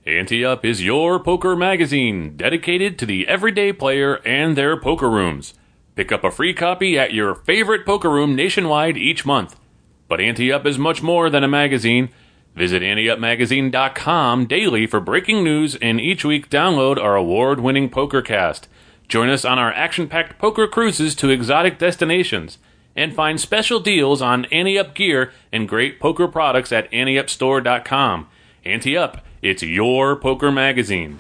Ante Up is your poker magazine dedicated to the everyday player and their poker rooms. Pick up a free copy at your favorite poker room nationwide each month. But Ante Up is much more than a magazine. Visit AnteUpMagazine.com daily for breaking news, and each week download our award-winning PokerCast. Join us on our action-packed poker cruises to exotic destinations, and find special deals on Ante Up gear and great poker products at AnteUpStore.com. Ante Up, it's your poker magazine.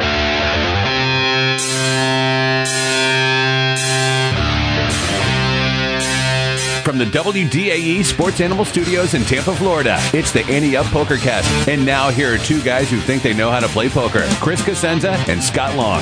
From the WDAE Sports Animal Studios in Tampa, Florida, it's the Ante Up PokerCast. And now here are two guys who think they know how to play poker, Chris Cosenza and Scott Long.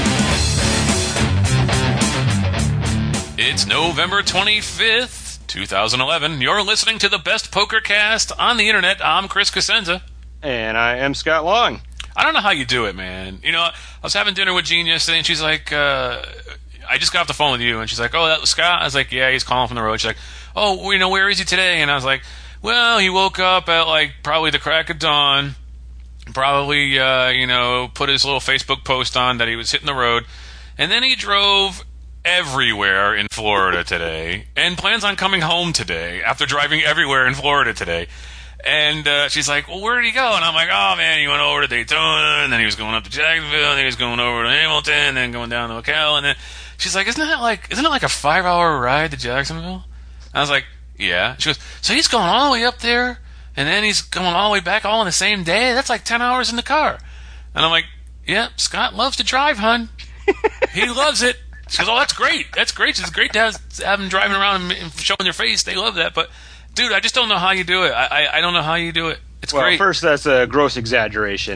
It's November 25th, 2011. You're listening to the best PokerCast on the internet. I'm Chris Cosenza. And I am Scott Long. I don't know how you do it, man. You know, I was having dinner with Jean yesterday, and she's like, I just got off the phone with you, and she's like, oh, that was Scott? I was like, yeah, he's calling from the road. She's like, oh, you know, where is he today? And I was like, well, he woke up at, like, probably the crack of dawn, probably, put his little Facebook post on that he was hitting the road, and then he drove everywhere in Florida today, and plans on coming home today after driving everywhere in Florida today. And she's like, well, where did he go? And I'm like, oh, man, he went over to Daytona, and then he was going up to Jacksonville, and then he was going over to Hamilton, and then going down to Ocala. And then she's like, isn't it like a 5-hour ride to Jacksonville? And I was like, yeah. She goes, so he's going all the way up there, and then he's going all the way back all in the same day? That's like 10 hours in the car. And I'm like, yeah, Scott loves to drive, hon. He loves it. She goes, oh, that's great. That's great. It's great to have them driving around and showing their face. They love that. But, dude, I just don't know how you do it. I don't know how you do it. It's great. Well, first, that's a gross exaggeration.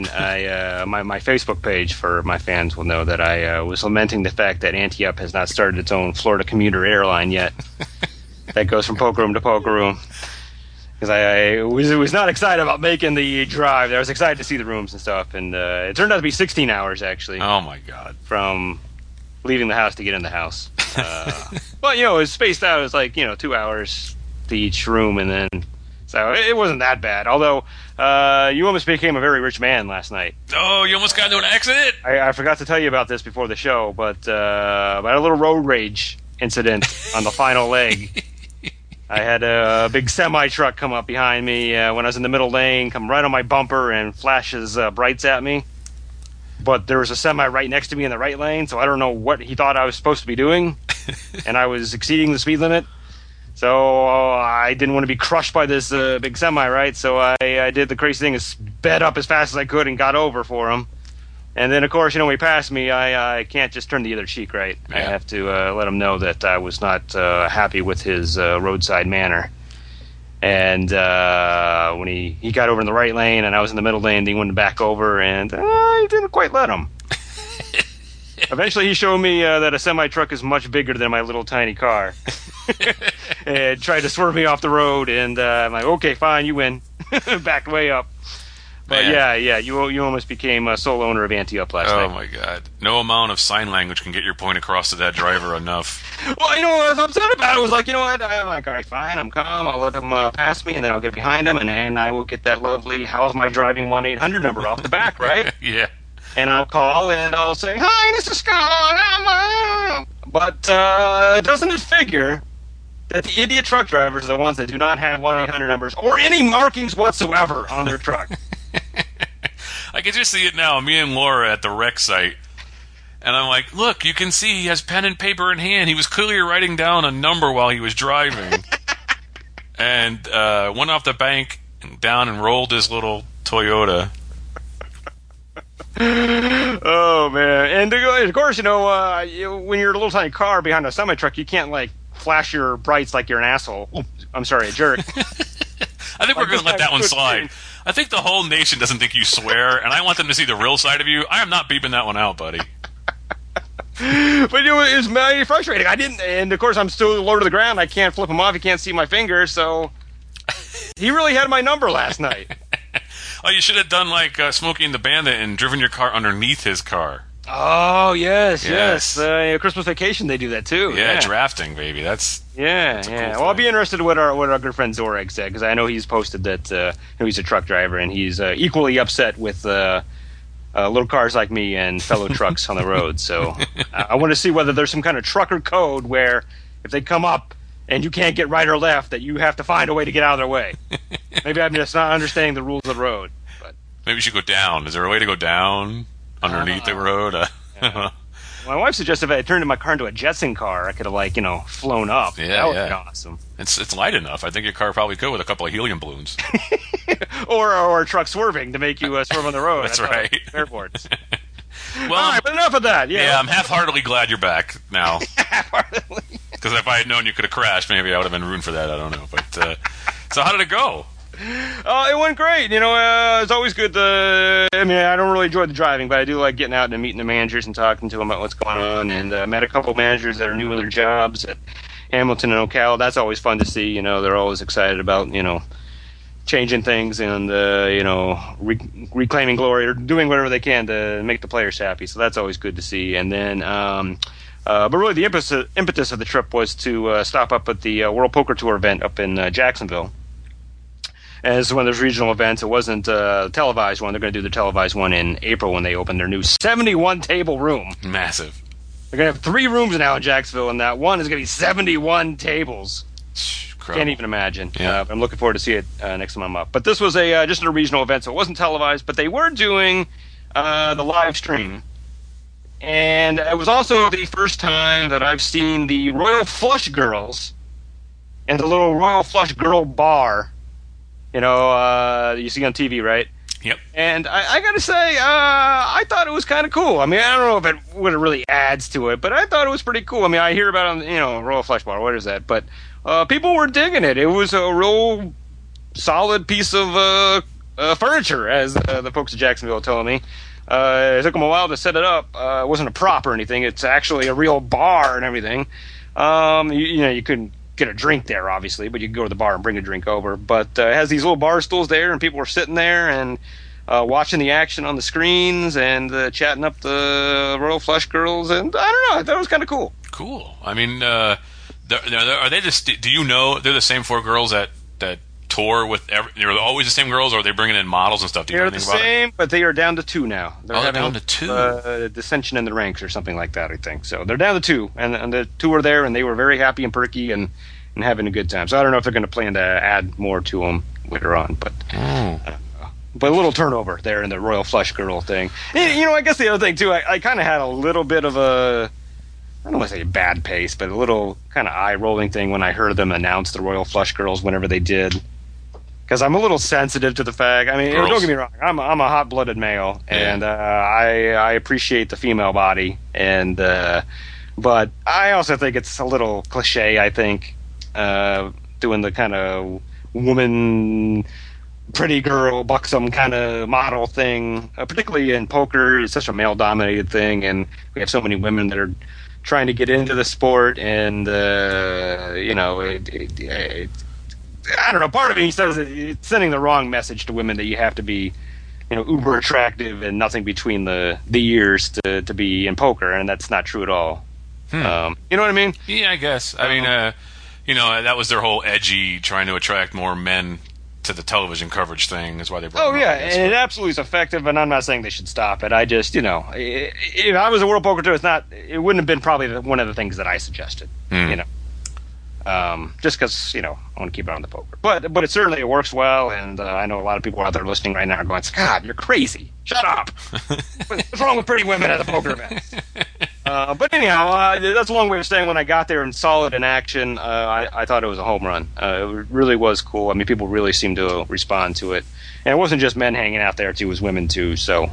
My Facebook page for my fans will know that I was lamenting the fact that Ante Up has not started its own Florida commuter airline yet. That goes from poker room to poker room. Because I was not excited about making the drive. I was excited to see the rooms and stuff. And it turned out to be 16 hours, actually. Oh, my God. From leaving the house to get in the house. But, it was spaced out. It was like, 2 hours to each room. And then, so it wasn't that bad. Although, you almost became a very rich man last night. Oh, you almost got into an accident? I forgot to tell you about this before the show, but I had a little road rage incident on the final leg. I had a big semi-truck come up behind me when I was in the middle lane, come right on my bumper and flashes brights at me. But there was a semi right next to me in the right lane, so I don't know what he thought I was supposed to be doing. And I was exceeding the speed limit. So I didn't want to be crushed by this big semi, right? So I did the crazy thing, sped up as fast as I could and got over for him. And then, of course, when he passed me, I can't just turn the other cheek, right? Yeah. I have to let him know that I was not happy with his roadside manner. And when he got over in the right lane and I was in the middle lane, he went back over, and I didn't quite let him. Eventually, he showed me that a semi-truck is much bigger than my little tiny car. And tried to swerve me off the road, and I'm like, okay, fine, you win. Backed way up. But man. yeah, you almost became a sole owner of Ante Up last night. Oh, my God. No amount of sign language can get your point across to that driver enough. Well, I was upset about it. I was like, what? I'm like, all right, fine, I'm calm. I'll let him pass me, and then I'll get behind him, and then I will get that lovely how's my driving 1-800 number off the back, right? Yeah. And I'll call, and I'll say, hi, this is Scott. But doesn't it figure that the idiot truck drivers are the ones that do not have 1-800 numbers or any markings whatsoever on their truck? I can just see it now. Me and Laura at the wreck site. And I'm like, look, you can see he has pen and paper in hand. He was clearly writing down a number while he was driving. And went off the bank and down and rolled his little Toyota. Oh, man. And of course, when you're a little tiny car behind a semi-truck, you can't, flash your brights like you're an asshole. I'm sorry, a jerk. I think we're going to let that one slide. I think the whole nation doesn't think you swear, and I want them to see the real side of you. I am not beeping that one out, buddy. But it was very frustrating. And of course I'm still low to the ground. I can't flip him off. He can't see my finger, so he really had my number last night. Oh, you should have done like Smokey and the Bandit and driven your car underneath his car. Oh, yes. Christmas Vacation, they do that too. Yeah, drafting, baby. That's cool Well, I'll be interested in what our good friend Zoreg said, because I know he's posted that he's a truck driver, and he's equally upset with little cars like me and fellow trucks on the road. So I want to see whether there's some kind of trucker code where if they come up and you can't get right or left, that you have to find a way to get out of their way. Maybe I'm just not understanding the rules of the road. But maybe you should go down. Is there a way to go down underneath the road? Yeah. My wife suggested if I turned my car into a Jetson car, I could have flown up. Yeah, that would be awesome. It's light enough. I think your car probably could with a couple of helium balloons. or a truck swerving to make you swerve on the road. That's right. Airports. Well, all right, but enough of that. Yeah, I'm half-heartedly glad you're back now. Half-heartedly. Because if I had known you could have crashed, maybe I would have been ruined for that. I don't know. But so how did it go? It went great. It's always good to. I mean, I don't really enjoy the driving, but I do like getting out and meeting the managers and talking to them about what's going on. And met a couple of managers that are new in their jobs at Hamilton and Ocala. That's always fun to see. They're always excited about changing things and reclaiming glory or doing whatever they can to make the players happy. So that's always good to see. And then. But really, the impetus of the trip was to stop up at the World Poker Tour event up in Jacksonville. As one of those regional events, it wasn't a televised one. They're going to do the televised one in April when they open their new 71-table room. Massive. They're going to have 3 rooms now in Jacksonville, and that one is going to be 71 tables. Incredible. Can't even imagine. Yeah. I'm looking forward to see it next time I'm up. But this was just a regional event, so it wasn't televised, but they were doing the live stream. And it was also the first time that I've seen the Royal Flush Girls and the little Royal Flush Girl bar. You see on TV, right? Yep. And I got to say, I thought it was kind of cool. I mean, I don't know if it really adds to it, but I thought it was pretty cool. I mean, I hear about it on, Royal Flush Bar. What is that? But people were digging it. It was a real solid piece of furniture, as the folks at Jacksonville told me. It took them a while to set it up. It wasn't a prop or anything. It's actually a real bar and everything. You couldn't get a drink there, obviously, but you could go to the bar and bring a drink over. But it has these little bar stools there, and people were sitting there and watching the action on the screens and chatting up the Royal Flush Girls. And I don't know, I thought it was kind of cool. Cool. I mean, are they just? Do you know they're the same 4 girls that tour with? They're always the same girls, or are they bringing in models and stuff? Do you know anything about it? They're the same, but they are down to 2 now. They're down to 2. Dissension in the ranks or something like that, I think. So they're down to 2, and the 2 are there, and they were very happy and perky and having a good time. So I don't know if they're going to plan to add more to them later on, but a little turnover there in the Royal Flush Girl thing. I guess the other thing too, I kind of had a little bit of a, I don't want to say a bad pace, but a little kind of eye-rolling thing when I heard them announce the Royal Flush Girls whenever they did. Because I'm a little sensitive to the fact. I mean, don't get me wrong. I'm a hot-blooded male, and I appreciate the female body, and but I also think it's a little cliche. I think doing the kind of woman, pretty girl, buxom kind of model thing, particularly in poker, it's such a male-dominated thing, and we have so many women that are trying to get into the sport, and I don't know. Part of me says it's sending the wrong message to women that you have to be, uber attractive and nothing between the ears to be in poker, and that's not true at all. You know what I mean? Yeah, I guess. I mean, that was their whole edgy, trying to attract more men to the television coverage thing. Is why they brought. Oh yeah, and it absolutely is effective. And I'm not saying they should stop it. I just, if I was a World Poker Tour, it wouldn't have been probably one of the things that I suggested. Just because, I want to keep it on the poker. But it works well, and I know a lot of people out there listening right now are going, God, you're crazy. Shut up. What's wrong with pretty women at the poker events? But anyhow, that's a long way of saying when I got there and saw it in action, I thought it was a home run. It really was cool. I mean, people really seemed to respond to it. And it wasn't just men hanging out there, too. It was women, too. So,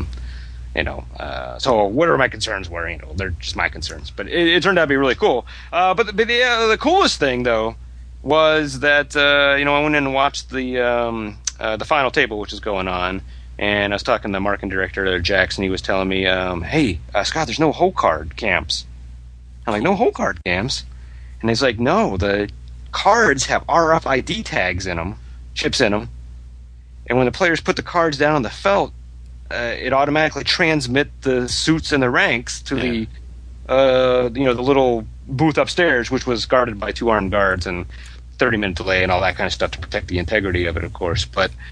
so whatever my concerns were, they're just my concerns. But it turned out to be really cool. But the coolest thing, though, was that, I went in and watched the final table, which is going on. And I was talking to the marketing director there, Jackson. He was telling me, hey, Scott, there's no hole card camps. I'm like, no hole card camps? And he's like, no, the cards have RFID tags in them, chips in them. And when the players put the cards down on the felt, it automatically transmit the suits and the ranks to the little booth upstairs, which was guarded by 2 armed guards and 30-minute delay and all that kind of stuff to protect the integrity of it, of course. But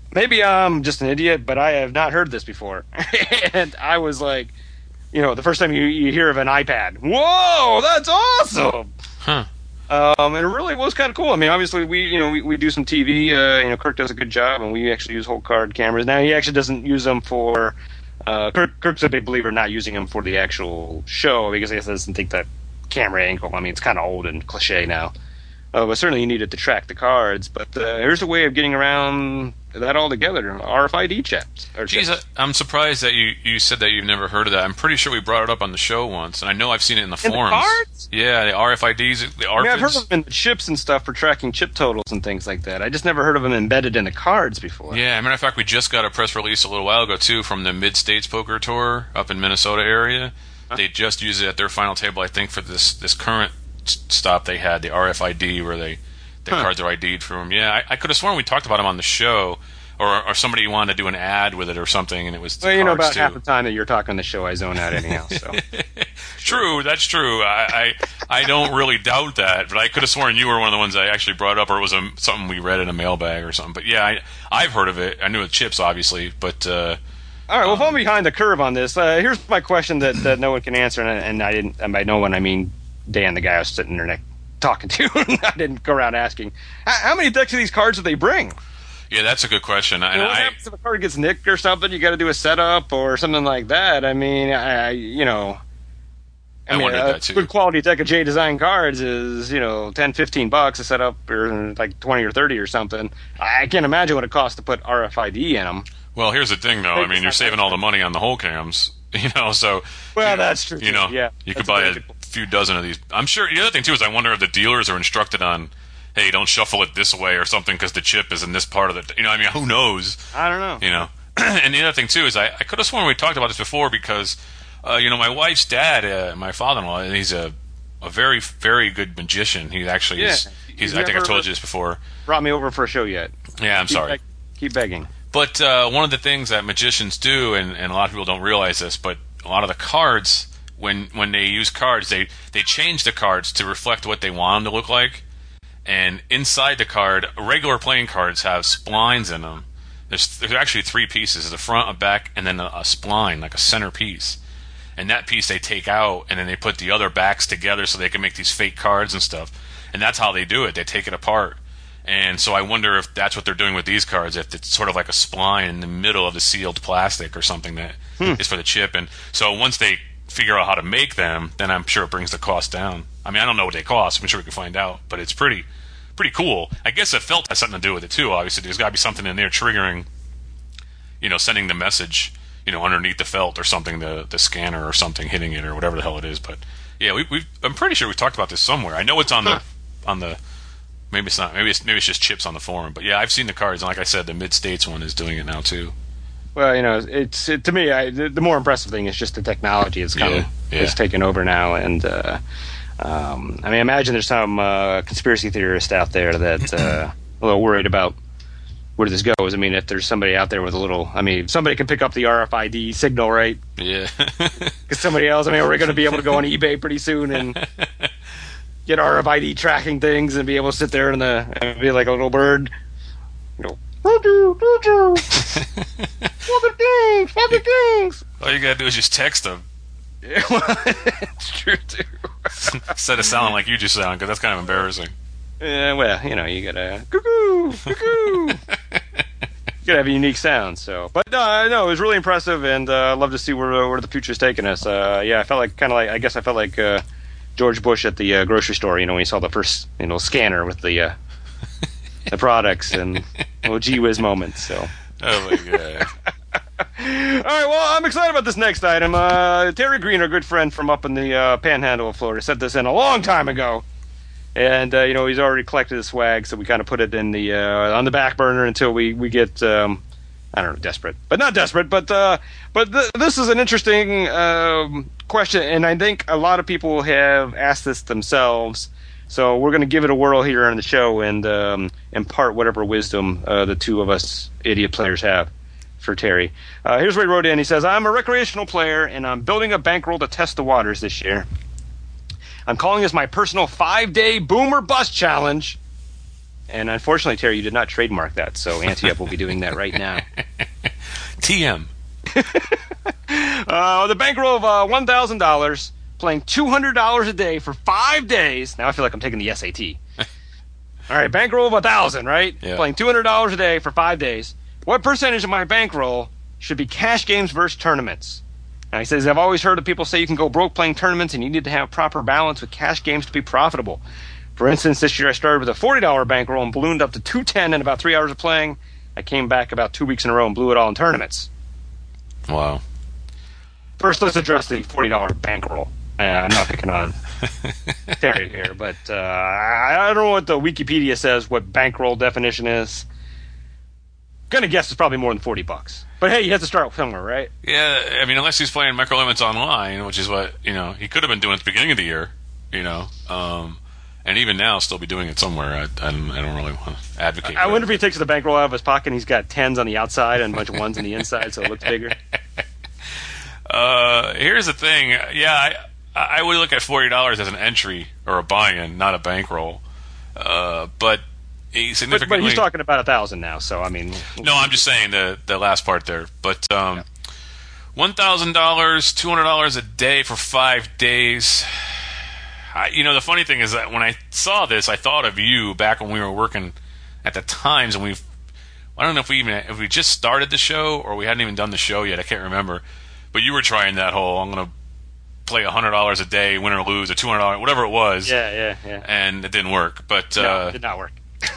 maybe I'm just an idiot, but I have not heard this before. And I was like, the first time you hear of an iPad, whoa, that's awesome. Huh. And it really was kind of cool. I mean, obviously we do some TV. Kirk does a good job, and we actually use whole card cameras. Now he actually doesn't use them for. Kirk's a big believer in not using them for the actual show because he doesn't think that camera angle. I mean, it's kind of old and cliche now. But certainly you need it to track the cards. But here's a way of getting around that altogether. RFID chips. Jeez, I'm surprised that you said that you've never heard of that. I'm pretty sure we brought it up on the show once, and I know I've seen it in the forums. The cards? Yeah, the RFIDs, the RFIDs. I've heard of them in the chips and stuff for tracking chip totals and things like that. I just never heard of them embedded in the cards before. Yeah, as a matter of fact, we just got a press release a little while ago, too, from the Mid-States Poker Tour up in Minnesota area. Huh? They just used it at their final table, I think, for this current stop they had, the RFID, where the cards are ID'd from. Yeah, I could have sworn we talked about them on the show, or somebody wanted to do an ad with it or something, and it was well, about too. Half the time that you're talking on the show, I zone out anyhow. So. True, that's true. I don't really doubt that, but I could have sworn you were one of the ones I actually brought up, or it was something we read in a mailbag or something. But yeah, I've heard of it. I knew it chips, obviously, but. All right, well, if I'm behind the curve on this, here's my question that no one can answer, and I didn't. And by no one, I mean Dan, the guy I was sitting there talking to. I didn't go around asking how many decks of these cards do they bring. Yeah, that's a good question. What happens if a card gets nicked or something? You got to do a setup or something like that. I mean, I wondered that too. Good quality deck of J Design cards is $10-15 a setup, or like 20 or 30 or something. I can't imagine what it costs to put RFID in them. Well, here's the thing, though. I mean, you're saving all the money on the whole cams, so. Well, that's true. Yeah, you could buy a few dozen of these. I'm sure. The other thing too is I wonder if the dealers are instructed on, hey, don't shuffle it this way or something because the chip is in this part of the. I mean, who knows? I don't know. And the other thing too is I could have sworn we talked about this before because, my wife's dad, my father-in-law, and he's a very, very good magician. He actually is. I think I told you this before. Brought me over for a show yet? Yeah, I'm sorry. Keep begging. But one of the things that magicians do, and a lot of people don't realize this, but a lot of the cards, when they use cards, they change the cards to reflect what they want them to look like. And inside the card, regular playing cards have splines in them. There's actually three pieces: the front, a back, and then a spline, like a center piece. And that piece they take out, and then they put the other backs together so they can make these fake cards and stuff. And that's how they do it. They take it apart. And so I wonder if that's what they're doing with these cards, if it's sort of like a spline in the middle of the sealed plastic or something that is for the chip. And so once they figure out how to make them, then I'm sure it brings the cost down. I mean, I don't know what they cost. I'm sure we can find out. But it's pretty cool. I guess the felt has something to do with it, too, obviously. There's got to be something in there triggering, sending the message, underneath the felt or something, the scanner or something hitting it or whatever the hell it is. But, yeah, I'm pretty sure we talked about this somewhere. I know it's on the maybe it's not. Maybe it's just chips on the forum. But yeah, I've seen the cards, and like I said, the Mid-States one is doing it now too. Well, to me, the more impressive thing is just the technology. It's it's taken over now, and I mean, imagine there's some conspiracy theorist out there that's a little worried about where this goes. I mean, if there's somebody out there with somebody can pick up the RFID signal, right? Yeah. Because somebody else. I mean, we're going to be able to go on eBay pretty soon and get RFID tracking things and be able to sit there and be like a little bird. Other things. All you gotta do is just text them. Yeah, well, it's true too. Instead of sounding like you just sound, because that's kind of embarrassing. Yeah, well, you gotta cuckoo. You gotta have a unique sound. So, but no, it was really impressive, and love to see where the future's taking us. I felt like George Bush at the grocery store, when he saw the first, scanner with the products and little gee whiz moments. So. Oh my god! All right, well, I'm excited about this next item. Terry Green, our good friend from up in the Panhandle of Florida, sent this in a long time ago, and he's already collected his swag, so we kind of put it in the on the back burner until we get I don't know, desperate, but not desperate. But this is an interesting question, and I think a lot of people have asked this themselves. So we're going to give it a whirl here on the show and impart whatever wisdom the two of us idiot players have for Terry. Here's what he wrote in. He says, I'm a recreational player, and I'm building a bankroll to test the waters this year. I'm calling this my personal 5-day boom or bust challenge. And unfortunately, Terry, you did not trademark that, so Ante-Up will be doing that right now. TM. The bankroll of $1,000, playing $200 a day for 5 days. Now I feel like I'm taking the SAT. All right, bankroll of $1,000, right? Yeah. Playing $200 a day for 5 days. What percentage of my bankroll should be cash games versus tournaments? Now he says, I've always heard of people say you can go broke playing tournaments and you need to have proper balance with cash games to be profitable. For instance, this year I started with a $40 bankroll and ballooned up to $210 in about 3 hours of playing. I came back about 2 weeks in a row and blew it all in tournaments. Wow. First, let's address the $40 bankroll. I'm not picking on Terry here, but I don't know what the Wikipedia says, what bankroll definition is. Gonna guess it's probably more than $40. But hey, you have to start somewhere, right? Yeah, I mean, unless he's playing Micro Limits Online, which is what, he could have been doing at the beginning of the year, and even now still be doing it somewhere. I don't really want to advocate. I wonder if he takes the bankroll out of his pocket and he's got 10s on the outside and a bunch of 1s on the inside, so it looks bigger. Here's the thing. Yeah, I would look at $40 as an entry or a buy-in, not a bankroll. But significantly. But he's talking about $1,000 now, so I mean. No, I'm just saying the last part there. But $1,000, $200 a day for 5 days. The funny thing is that when I saw this, I thought of you back when we were working at the Times, and I don't know if we just started the show or we hadn't even done the show yet. I can't remember. But you were trying that whole, I'm going to play $100 a day, win or lose, or $200, whatever it was. Yeah. And it didn't work. But no, it did not work.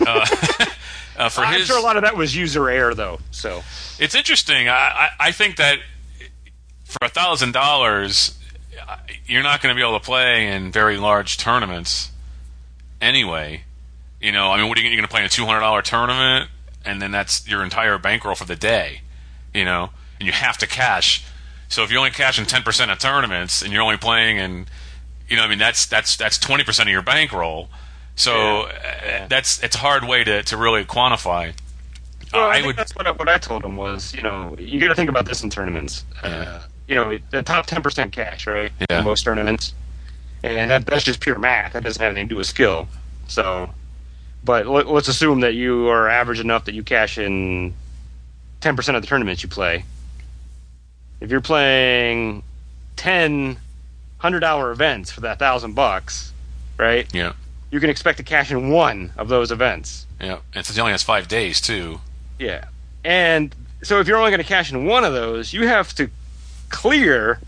I'm sure a lot of that was user error, though. So it's interesting. I think that for $1,000, you're not going to be able to play in very large tournaments anyway. What are you going to play in a $200 tournament, and then that's your entire bankroll for the day, and you have to cash. So if you're only cashing 10% of tournaments and you're only playing in, that's 20% of your bankroll. So it's a hard way to really quantify. Well, I think that's what I told him was, you got to think about this in tournaments. The top 10% cash, right? Yeah. In most tournaments. And that's just pure math. That doesn't have anything to do with skill. So, but let's assume that you are average enough that you cash in 10% of the tournaments you play. If you're playing 10 $100 events for that $1,000, right? Yeah. You can expect to cash in one of those events. Yeah. And since he only has 5 days, too. Yeah. And so if you're only going to cash in one of those, you have to clear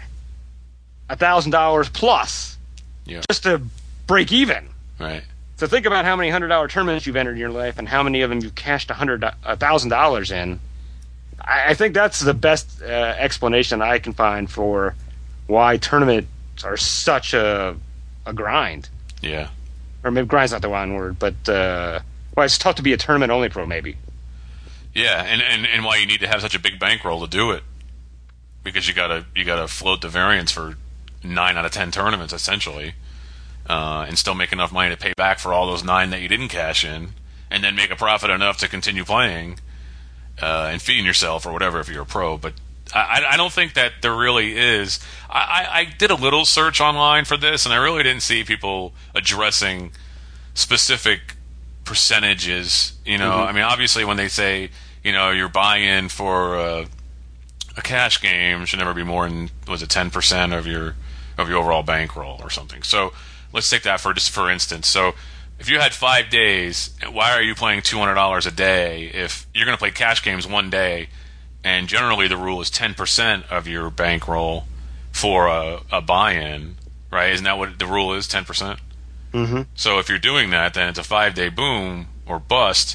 $1,000 plus just to break even. Right. So think about how many $100 tournaments you've entered in your life and how many of them you've cashed $1,000 in. I think that's the best explanation I can find for why tournaments are such a grind. Yeah. Or maybe grind's not the wrong word, but it's tough to be a tournament-only pro, maybe. Yeah, and why you need to have such a big bankroll to do it, because you gotta float the variance for 9 out of 10 tournaments essentially, and still make enough money to pay back for all those 9 that you didn't cash in, and then make a profit enough to continue playing and feeding yourself or whatever if you're a pro. But I don't think that there really is. I did a little search online for this, and I really didn't see people addressing specific percentages. I mean, obviously when they say, your buy-in for a cash game should never be more than, was it 10% of your overall bankroll or something. So let's take that for instance. So if you had 5 days, why are you playing $200 a day if you're going to play cash games one day? And generally the rule is 10% of your bankroll for a buy-in, right? Isn't that what the rule is, 10%? Mm-hmm. So if you're doing that, then it's a 5-day boom or bust.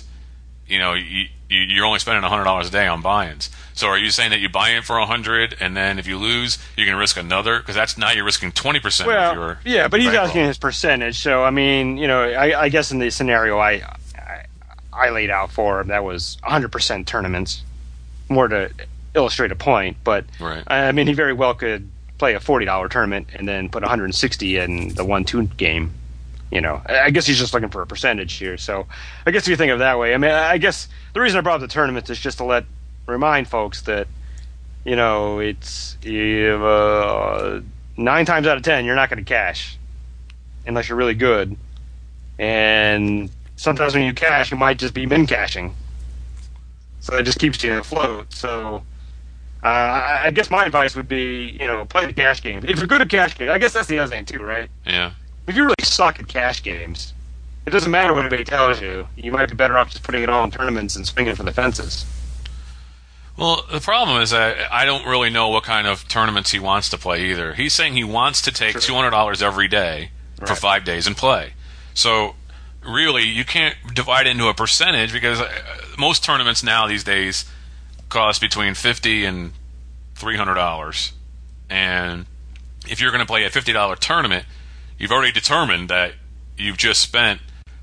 You're only spending $100 a day on buy-ins. So are you saying that you buy in for $100, and then if you lose, you're going to risk another? Because that's now you're risking 20% of your yeah, but he's bankroll. asking his percentage. So I mean, I guess in the scenario I laid out for him, that was 100% tournaments, more to illustrate a point. But right. I mean, he very well could play a $40 tournament and then put 160 in the 1-2 game. I guess he's just looking for a percentage here. So I guess if you think of it that way, I mean, I guess the reason I brought up the tournament is just to remind folks that, it's 9 times out of 10 you're not going to cash unless you're really good, and sometimes when you cash, you might just be min cashing. So it just keeps you afloat. So I guess my advice would be, play the cash games. If you're good at cash games, I guess that's the other thing too, right? Yeah. If you really suck at cash games, it doesn't matter what anybody tells you. You might be better off just putting it all in tournaments and swinging for the fences. Well, the problem is that I don't really know what kind of tournaments he wants to play either. He's saying he wants to take $200 every day for 5 days and play. So really, you can't divide it into a percentage because most tournaments now these days cost between $50 and $300. And if you're going to play a $50 tournament, you've already determined that you've just spent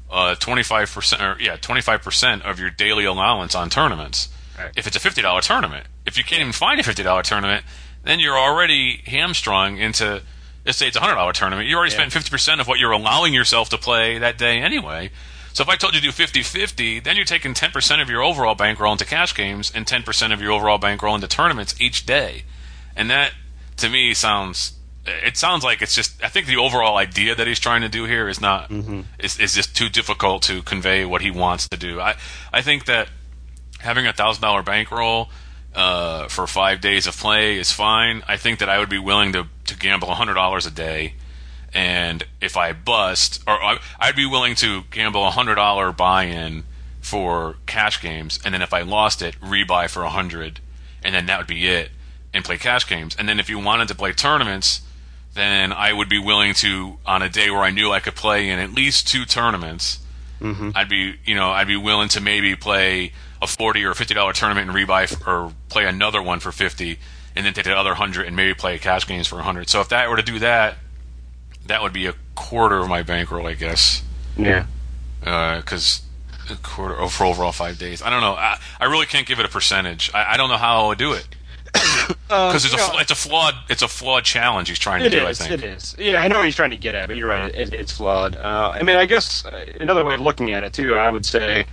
25% of your daily allowance on tournaments. Right. If it's a $50 tournament, if you can't even find a $50 tournament, then you're already hamstrung into, let's say it's a $100 tournament. You already spent 50% of what you're allowing yourself to play that day anyway. So if I told you to do 50-50, then you're taking 10% of your overall bankroll into cash games and 10% of your overall bankroll into tournaments each day. And that, to me, sounds like it's just, I think the overall idea that he's trying to do here is not, is just too difficult to convey what he wants to do. I think that having a $1,000 bankroll for 5 days of play is fine. I think that I would be willing to gamble $100 a day, and if I bust, or I'd be willing to gamble $100 buy-in for cash games, and then if I lost it, rebuy for $100, and then that would be it, and play cash games. And then if you wanted to play tournaments, then I would be willing to, on a day where I knew I could play in at least 2 tournaments, I'd be willing to maybe play a $40 or $50 tournament and rebuy or play another one for $50, and then take the other $100 and maybe play cash games for $100. So if that were to do that, that would be a quarter of my bankroll, I guess. Yeah. Because a quarter for overall 5 days. I don't know. I really can't give it a percentage. I don't know how I would do it. Because it's a flawed challenge he's trying to do. I think it is. Yeah, I know what he's trying to get at, but you're right. It's flawed. I mean, I guess another way of looking at it too, I would say,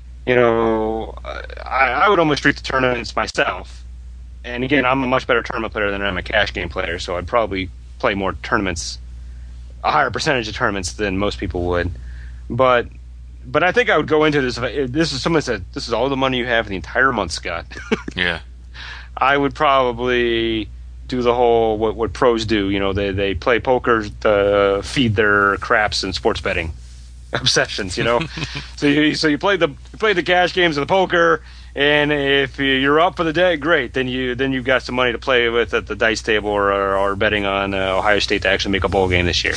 I would almost treat the tournaments myself. And again, I'm a much better tournament player than I'm a cash game player, so I'd probably play more tournaments, a higher percentage of tournaments than most people would. But I think I would go into this. This is someone said, "This is all the money you have for the entire month, Scott." Yeah. I would probably do the whole what pros do. They play poker to feed their craps and sports betting obsessions. So you play the cash games of the poker, and if you're up for the day, great. Then you've got some money to play with at the dice table or betting on Ohio State to actually make a bowl game this year.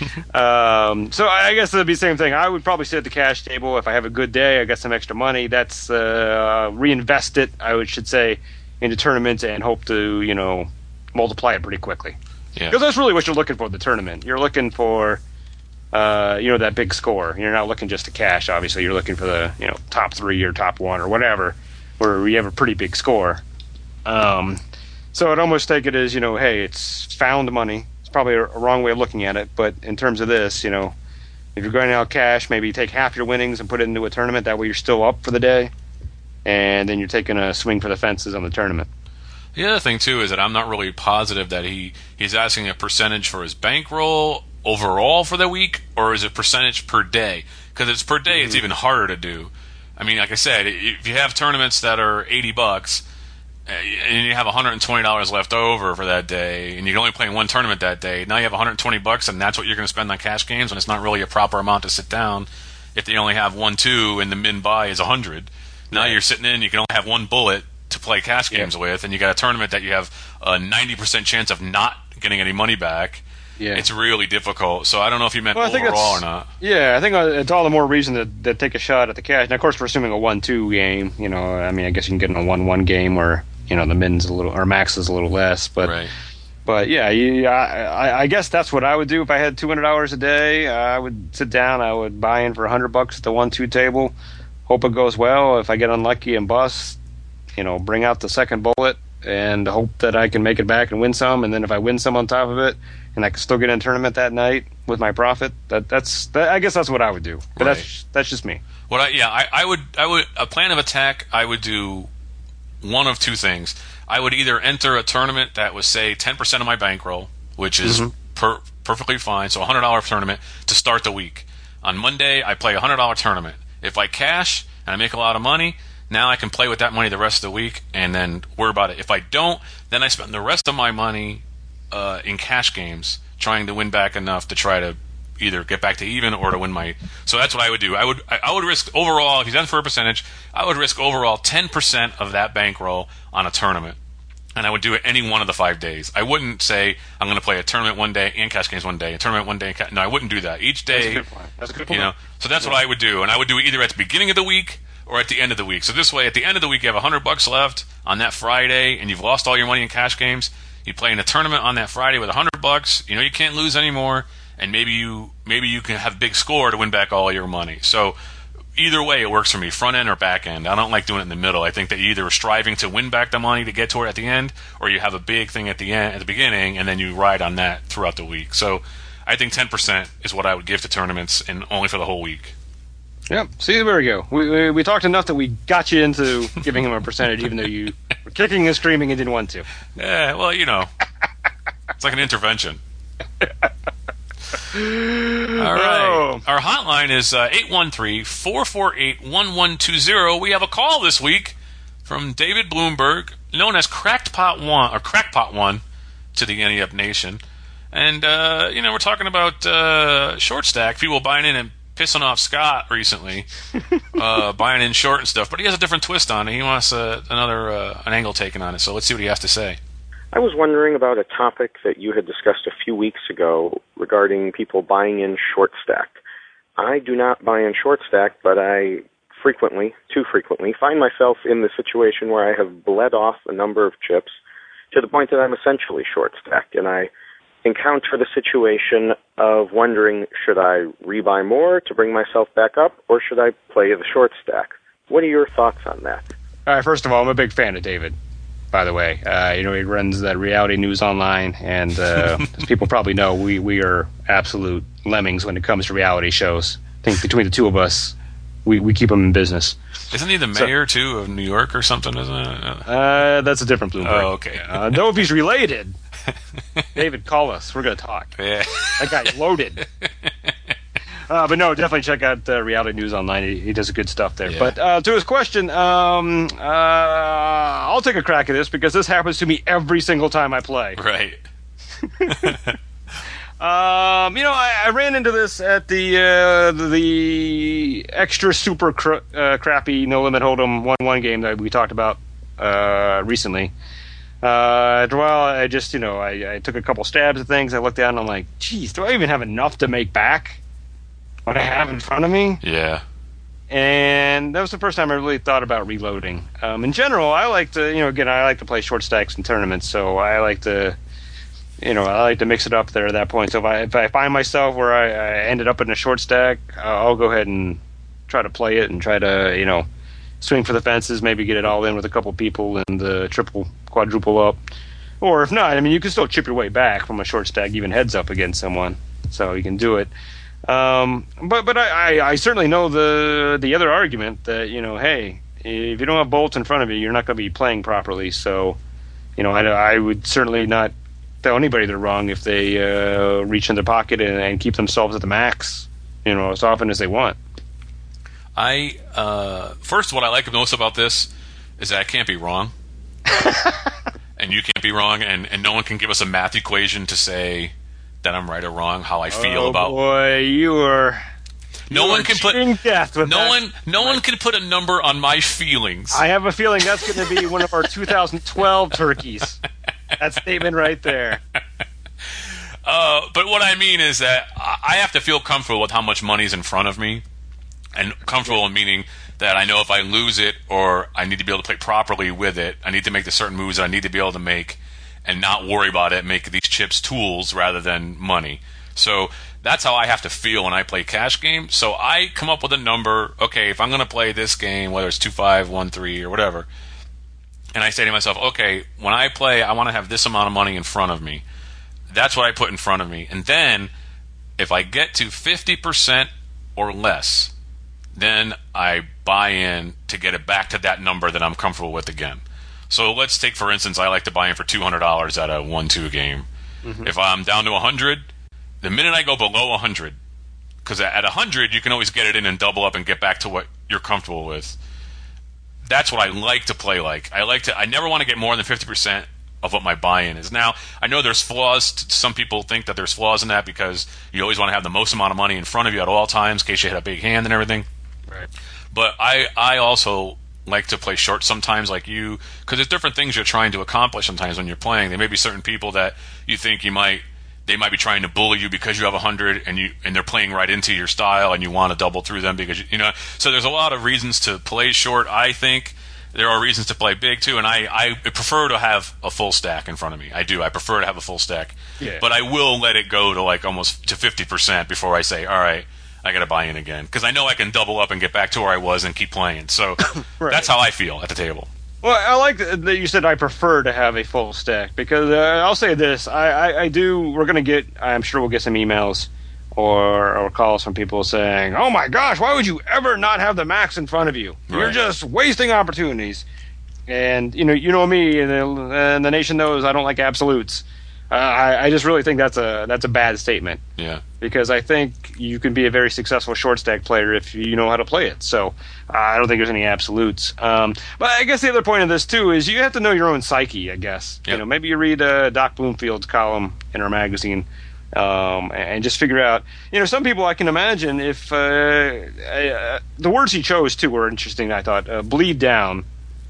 So I guess it'd be the same thing. I would probably sit at the cash table if I have a good day. I got some extra money. That's reinvest it. should say, into tournaments and hope to multiply it pretty quickly. Yeah. Because that's really what you're looking for, the tournament. You're looking for that big score. You're not looking just to cash, obviously. You're looking for the top 3 or top 1 or whatever, where you have a pretty big score. So I'd almost take it as, hey, it's found money. It's probably a wrong way of looking at it, but in terms of this, if you're going out cash, maybe take half your winnings and put it into a tournament. That way you're still up for the day. And then you're taking a swing for the fences on the tournament. The other thing, too, is that I'm not really positive that he's asking a percentage for his bankroll overall for the week, or is it percentage per day? Because if it's per day, it's even harder to do. I mean, like I said, if you have tournaments that are $80 and you have $120 left over for that day, and you can only play in one tournament that day, now you have $120, and that's what you're going to spend on cash games, when it's not really a proper amount to sit down. If they only have 1-2 and the min buy is 100. Now you're sitting in, you can only have one bullet to play cash games with, and you got a tournament that you have a 90% chance of not getting any money back. Yeah. It's really difficult. So I don't know if you meant overall or not. Yeah, I think it's all the more reason to take a shot at the cash. Now, of course, we're assuming a 1-2 game. I guess you can get in a 1-1 game where, the min's a little, or max is a little less. But, right. But yeah, I guess that's what I would do if I had $200 a day. I would sit down, I would buy in for $100 at the 1-2 table. Hope it goes well. If I get unlucky and bust, bring out the second bullet and hope that I can make it back and win some. And then if I win some on top of it, and I can still get in a tournament that night with my profit, that's I guess that's what I would do. But that's just me. I would a plan of attack. I would do one of two things. I would either enter a tournament that was, say, 10% of my bankroll, which is perfectly fine. So $100 tournament to start the week. On Monday, I play a $100 tournament. If I cash and I make a lot of money, now I can play with that money the rest of the week and then worry about it. If I don't, then I spend the rest of my money in cash games trying to win back enough to try to either get back to even or to win my... So that's what I would do. I would risk overall, if he's done for a percentage, I would risk overall 10% of that bankroll on a tournament. And I would do it any one of the 5 days. I wouldn't say I'm going to play a tournament one day and cash games one day, a tournament one day. No, I wouldn't do that. Each day... That's a good point. So that's what I would do. And I would do it either at the beginning of the week or at the end of the week. So this way, at the end of the week, you have $100 left on that Friday, and you've lost all your money in cash games. You play in a tournament on that Friday with $100. You know you can't lose anymore, and maybe you can have a big score to win back all your money. So either way, it works for me, front end or back end. I don't like doing it in the middle. I think that you either are striving to win back the money to get to it at the end, or you have a big thing at the end, at the beginning, and then you ride on that throughout the week. So I think 10% is what I would give to tournaments, and only for the whole week. Yep. See, there we go. We talked enough that we got you into giving him a percentage, even though you were kicking and screaming and didn't want to. Yeah, well, it's like an intervention. All right. Oh. Our hotline is 813-448-1120. We have a call this week from David Bloomberg, known as Crackpot One to the Ante Up Nation. And, we're talking about short stack, people buying in and pissing off Scott recently, buying in short and stuff. But he has a different twist on it. He wants an angle taken on it. So let's see what he has to say. I was wondering about a topic that you had discussed a few weeks ago regarding people buying in short stack. I do not buy in short stack, but I too frequently, find myself in the situation where I have bled off a number of chips to the point that I'm essentially short stacked, and I encounter the situation of wondering, should I rebuy more to bring myself back up, or should I play the short stack? What are your thoughts on that? All right, first of all, I'm a big fan of David, by the way. He runs that Reality News Online, and as people probably know, we are absolute lemmings when it comes to reality shows. I think between the two of us, we keep them in business. Isn't he the mayor, too, of New York or something, isn't it? That's a different Bloomberg. Oh, okay. No, if he's related, David, call us. We're going to talk. Yeah. That guy's loaded. But no, definitely check out Reality News Online. He does good stuff there. Yeah. But to his question, I'll take a crack at this because this happens to me every single time I play. Right. I ran into this at the extra super crappy No Limit Hold'em 1-1 game that we talked about recently. I just, I took a couple stabs at things. I looked down and I'm like, geez, do I even have enough to make back what I have in front of me? Yeah. And that was the first time I really thought about reloading. In general, I like to, I like to play short stacks in tournaments, so I like to, I like to mix it up there at that point. So if I find myself where I ended up in a short stack, I'll go ahead and try to play it and try to, swing for the fences, maybe get it all in with a couple people and triple, quadruple up. Or if not, you can still chip your way back from a short stack, even heads up against someone. So you can do it. But I certainly know the other argument that, hey, if you don't have bolts in front of you, you're not going to be playing properly. So, I would certainly not tell anybody they're wrong if they reach in their pocket and keep themselves at the max, as often as they want. First, what I like most about this is that I can't be wrong. And you can't be wrong, and no one can give us a math equation to say that I'm right or wrong, how I feel about. Oh boy, you are. No one can put death with no that. one can put a number on my feelings. I have a feeling that's going to be one of our 2012 turkeys. That statement right there. But what I mean is that I have to feel comfortable with how much money's in front of me, and comfortable in meaning that I know if I lose it or I need to be able to play properly with it, I need to make the certain moves that I need to be able to make and not worry about it, make these chips tools rather than money. So that's how I have to feel when I play cash game. So I come up with a number, okay, if I'm going to play this game, whether it's 2-5, 1-3, or whatever, and I say to myself, okay, when I play, I want to have this amount of money in front of me. That's what I put in front of me. And then if I get to 50% or less, then I buy in to get it back to that number that I'm comfortable with again. So let's take, for instance, I like to buy in for $200 at a 1-2 game. Mm-hmm. If I'm down to 100, the minute I go below 100, because at 100 you can always get it in and double up and get back to what you're comfortable with. That's what I like to play like. I never want to get more than 50% of what my buy-in is. Now, I know there's flaws. Some people think that there's flaws in that because you always want to have the most amount of money in front of you at all times in case you hit a big hand and everything. Right. But I also like to play short sometimes like you, because there's different things you're trying to accomplish sometimes when you're playing. There may be certain people that you think they might be trying to bully you because you have 100 and they're playing right into your style and you want to double through them because so there's a lot of reasons to play short. I think there are reasons to play big too, and I prefer to have a full stack in front of me. I prefer to have a full stack. Yeah. But I will let it go to like almost to 50% before I say, all right, I got to buy in again, because I know I can double up and get back to where I was and keep playing. So right. That's how I feel at the table. Well, I like that you said I prefer to have a full stack, because I'll say this: I do. We're gonna get. I'm sure we'll get some emails or calls from people saying, "Oh my gosh, why would you ever not have the max in front of you? You're Right. just wasting opportunities." And you know me, and the nation knows I don't like absolutes. I just really think that's a bad statement. Yeah. Because I think you can be a very successful short stack player if you know how to play it. So I don't think there's any absolutes. But I guess the other point of this too is you have to know your own psyche, I guess. Yep. Maybe you read Doc Bloomfield's column in our magazine and just figure out. Some people I can imagine if the words he chose too were interesting. I thought bleed down.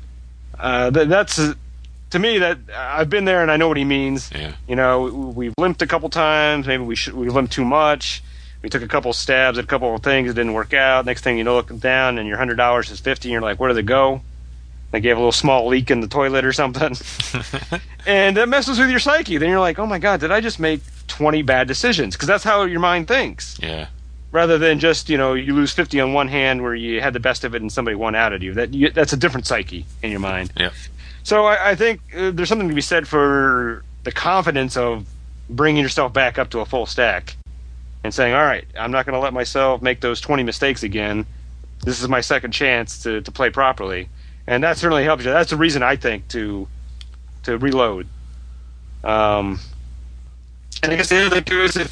That's. To me, that I've been there and I know what he means. Yeah. We've limped a couple times. Maybe we limped too much. We took a couple stabs at a couple of things that didn't work out. Next thing you know, looking down and your $100 is $50. And you're like, where did it go? Like you have a little small leak in the toilet or something, and that messes with your psyche. Then you're like, oh my god, did I just make 20 bad decisions? Because that's how your mind thinks. Yeah. Rather than just you lose 50 on one hand where you had the best of it and somebody won out at you. That's a different psyche in your mind. Yeah. So I think there's something to be said for the confidence of bringing yourself back up to a full stack and saying, all right, I'm not going to let myself make those 20 mistakes again. This is my second chance to play properly. And that certainly helps you. That's the reason I think to reload. And I guess the other thing too is if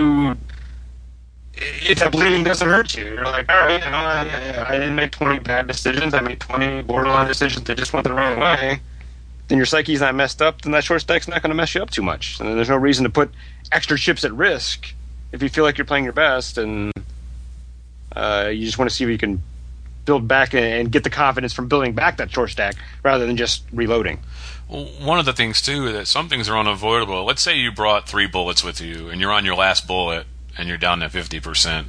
that bleeding doesn't hurt you. You're like, all right, I didn't make 20 bad decisions. I made 20 borderline decisions that just went the wrong way. Then your psyche's not messed up. Then that short stack's not going to mess you up too much. And there's no reason to put extra chips at risk if you feel like you're playing your best and you just want to see if you can build back and get the confidence from building back that short stack rather than just reloading. Well, one of the things too that some things are unavoidable. Let's say you brought 3 bullets with you and you're on your last bullet and you're down to 50%.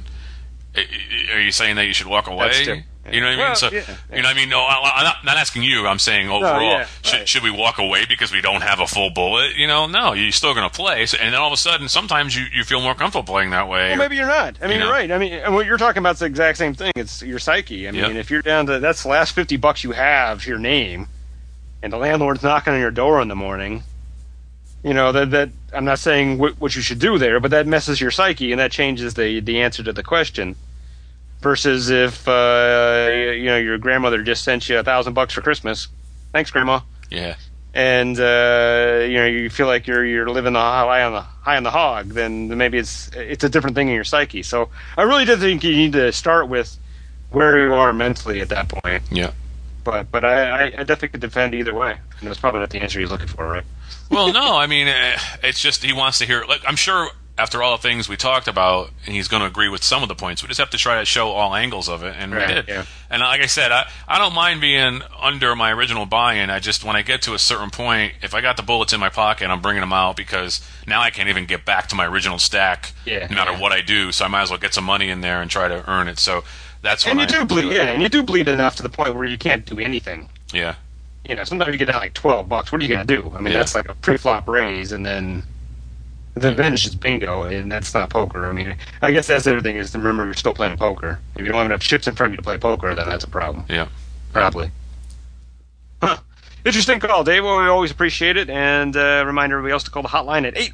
Are you saying that you should walk away? You know what I mean? Well, So, yeah. you know what I mean? No, I'm not asking you. I'm saying overall, yeah, right. should we walk away because we don't have a full bullet? No, you're still going to play. So, and then all of a sudden, sometimes you feel more comfortable playing that way. Well, maybe you're not. I mean, You know? you're right. I mean, and what you're talking about is the exact same thing. It's your psyche. I mean, Yep. if you're down to that's the last $50 you have to your name, and the landlord's knocking on your door in the morning, that I'm not saying what you should do there, but that messes your psyche and that changes the answer to the question. Versus if your grandmother just sent you $1,000 for Christmas, thanks, Grandma. Yeah. And you feel like you're living high on the hog, then maybe it's a different thing in your psyche. So I really do think you need to start with where you are mentally at that point. Yeah. But I definitely could defend either way. And that's probably not the answer he's looking for, right? Well, no, I mean, it's just he wants to hear. Like, I'm sure after all the things we talked about, and he's going to agree with some of the points. We just have to try to show all angles of it, and Right, we did. yeah. And like I said, I don't mind being under my original buy-in. I just, when I get to a certain point, if I got the bullets in my pocket, I'm bringing them out because now I can't even get back to my original stack, Yeah, no matter yeah. what I do. So I might as well get some money in there and try to earn it. So that's when And you do bleed, and you do bleed enough to the point where you can't do anything. Yeah. Sometimes you get down like $12. What are you going to do? I mean, Yeah. that's like a pre-flop raise, and then it's just bingo, and that's not poker. I mean, I guess that's the other thing is to remember you're still playing poker. If you don't have enough chips in front of you to play poker, then that's a problem. Yeah. Probably. Huh. Interesting call, Dave. Well, we always appreciate it. And remind everybody else to call the hotline at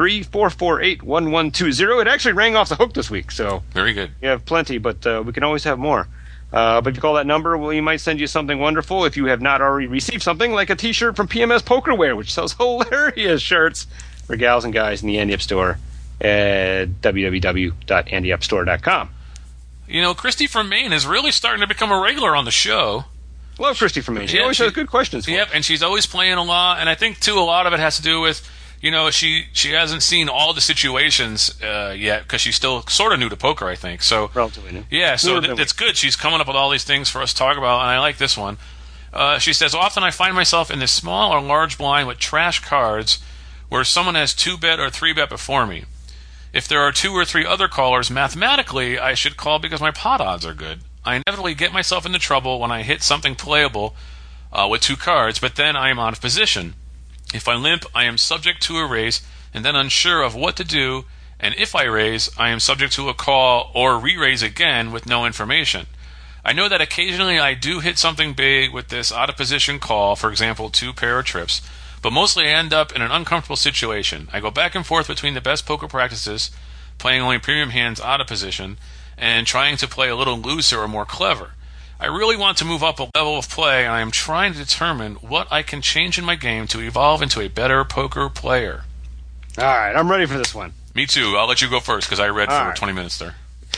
813-448-1120. It actually rang off the hook this week, so Very good. you have plenty, but we can always have more. But if you call that number, we might send you something wonderful if you have not already received something like a T-shirt from PMS Pokerwear, which sells hilarious shirts for gals and guys in the Andy Up store. at www.andyupstore.com. You know, Christy from Maine is really starting to become a regular on the show. Love Christy from Maine. She always has good questions for us. Yep, and she's always playing a lot. And I think, too, a lot of it has to do with, you know, she hasn't seen all the situations yet because she's still sort of new to poker, I think. So relatively new. Yeah, so that's good. She's coming up with all these things for us to talk about, and I like this one. She says, often I find myself in this small or large blind with trash cards where someone has 2-bet or 3-bet before me. If there are 2 or 3 other callers, mathematically, I should call because my pot odds are good. I inevitably get myself into trouble when I hit something playable with 2 cards, but then I am out of position. If I limp, I am subject to a raise and then unsure of what to do, and if I raise, I am subject to a call or re-raise again with no information. I know that occasionally I do hit something big with this out-of-position call, for example, 2 pair of trips, but mostly I end up in an uncomfortable situation. I go back and forth between the best poker practices, playing only premium hands out of position, and trying to play a little looser or more clever. I really want to move up a level of play, and I am trying to determine what I can change in my game to evolve into a better poker player. All right, I'm ready for this one. Me too. I'll let you go first because I read for 20 minutes there.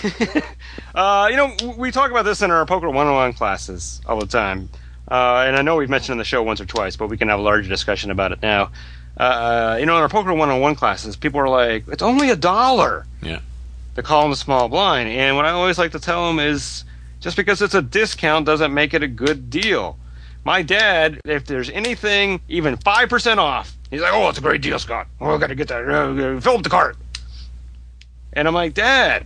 You know, we talk about this in our Poker 101 classes all the time. And I know we've mentioned on the show once or twice, but we can have a larger discussion about it now. You know, in our Poker 101 classes, people are like, it's only $1 to call in the small blind. And what I always like to tell them is, just because it's a discount doesn't make it a good deal. My dad, if there's anything even 5% off, he's like, oh, it's a great deal, Scott. Oh, I got to get that. Fill up the cart. And I'm like, Dad,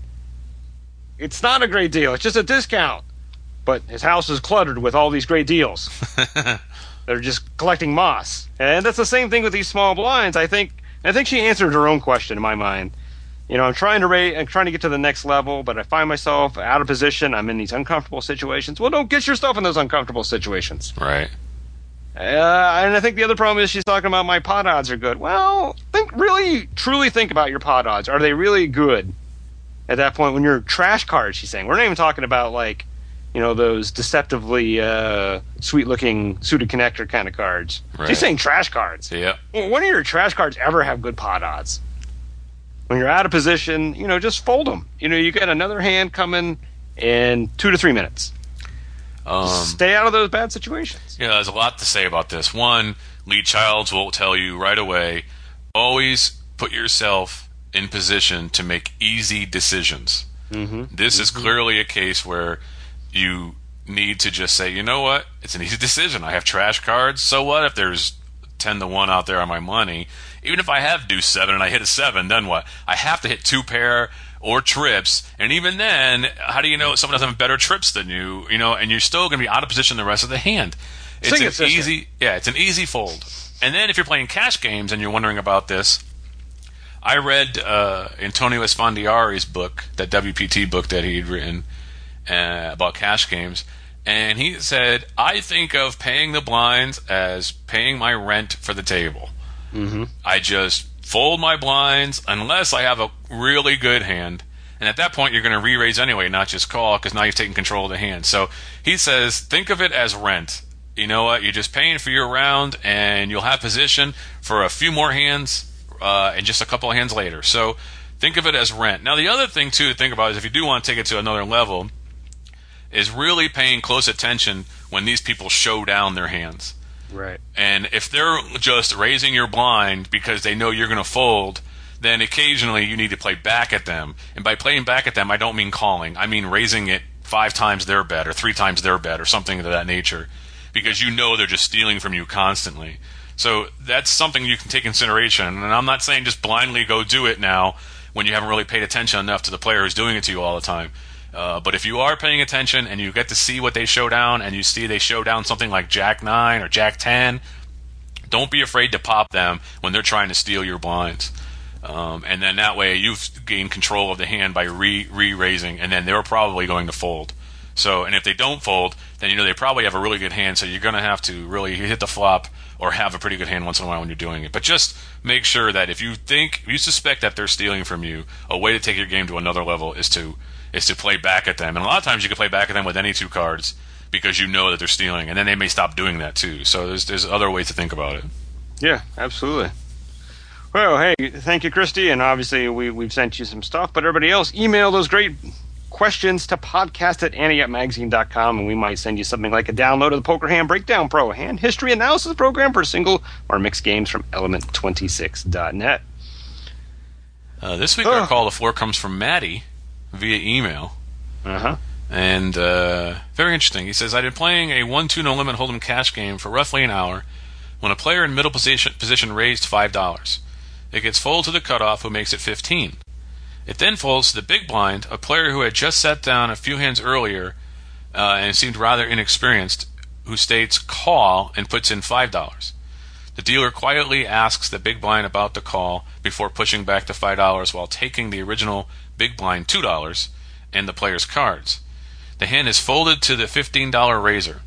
it's not a great deal. It's just a discount. But his house is cluttered with all these great deals. They're just collecting moss. And that's the same thing with these small blinds. I think she answered her own question in my mind. You know, I'm trying to get to the next level, but I find myself out of position. I'm in these uncomfortable situations. Well, don't get yourself in those uncomfortable situations. Right. And I think the other problem is she's talking about my pot odds are good. Well, truly think about your pot odds. Are they really good at that point when you're trash cards, she's saying? We're not even talking about, like, you know, those deceptively sweet-looking suited connector kind of cards. Right. She's saying trash cards. Yeah. Well, when do your trash cards ever have good pot odds? When you're out of position, you know, just fold them. You know, you got another hand coming in 2 to 3 minutes. Stay out of those bad situations. Yeah, there's a lot to say about this. One, Lee Childs will tell you right away, always put yourself in position to make easy decisions. Mm-hmm. This is clearly a case where you need to just say, you know what, it's an easy decision. I have trash cards. So what if there's 10-1 out there on my money? Even if I have deuce 7 and I hit a 7, then what? I have to hit 2 pair or trips, and even then, how do you know someone doesn't have better trips than you? You know, and you're still going to be out of position the rest of the hand. It's an easy fold. And then if you're playing cash games and you're wondering about this, I read Antonio Esfandiari's book, that WPT book that he'd written about cash games, and he said, I think of paying the blinds as paying my rent for the table. Mm-hmm. I just fold my blinds unless I have a really good hand, and at that point you're going to re-raise anyway, not just call, because now you've taken control of the hand. So he says, think of it as rent. You know what? You're just paying for your round, and you'll have position for a few more hands and just a couple of hands later. So think of it as rent. Now the other thing too to think about is, if you do want to take it to another level, is really paying close attention when these people show down their hands. Right. And if they're just raising your blind because they know you're going to fold, then occasionally you need to play back at them. And by playing back at them, I don't mean calling. I mean raising it 5 times their bet or 3 times their bet or something of that nature, because you know they're just stealing from you constantly. So that's something you can take consideration. And I'm not saying just blindly go do it now when you haven't really paid attention enough to the player who's doing it to you all the time. But if you are paying attention and you get to see what they show down, and you see they show down something like Jack 9 or Jack 10, don't be afraid to pop them when they're trying to steal your blinds. And then that way you've gained control of the hand by re-raising, and then they're probably going to fold. So, and if they don't fold, then you know they probably have a really good hand, so you're going to have to really hit the flop or have a pretty good hand once in a while when you're doing it. But just make sure that if you suspect that they're stealing from you, a way to take your game to another level is to play back at them. And a lot of times you can play back at them with any 2 cards because you know that they're stealing, and then they may stop doing that too. So there's other ways to think about it. Yeah, absolutely. Well, hey, thank you, Christy, and obviously we've sent you some stuff, but everybody else, email those great questions to podcast@anteupmagazine.com, and we might send you something like a download of the Poker Hand Breakdown Pro, a hand history analysis program for single or mixed games from Element26.net. This week our call to floor comes from Maddie via email. Uh-huh. And very interesting. He says, I've been playing a 1-2 no limit hold'em cash game for roughly an hour when a player in middle position raised $5. It gets folded to the cutoff, who makes it 15. It then folds to the big blind, a player who had just sat down a few hands earlier and seemed rather inexperienced, who states call and puts in $5. The dealer quietly asks the big blind about the call before pushing back the $5 while taking the original big blind $2 and the player's cards. The hand is folded to the $15 raiser.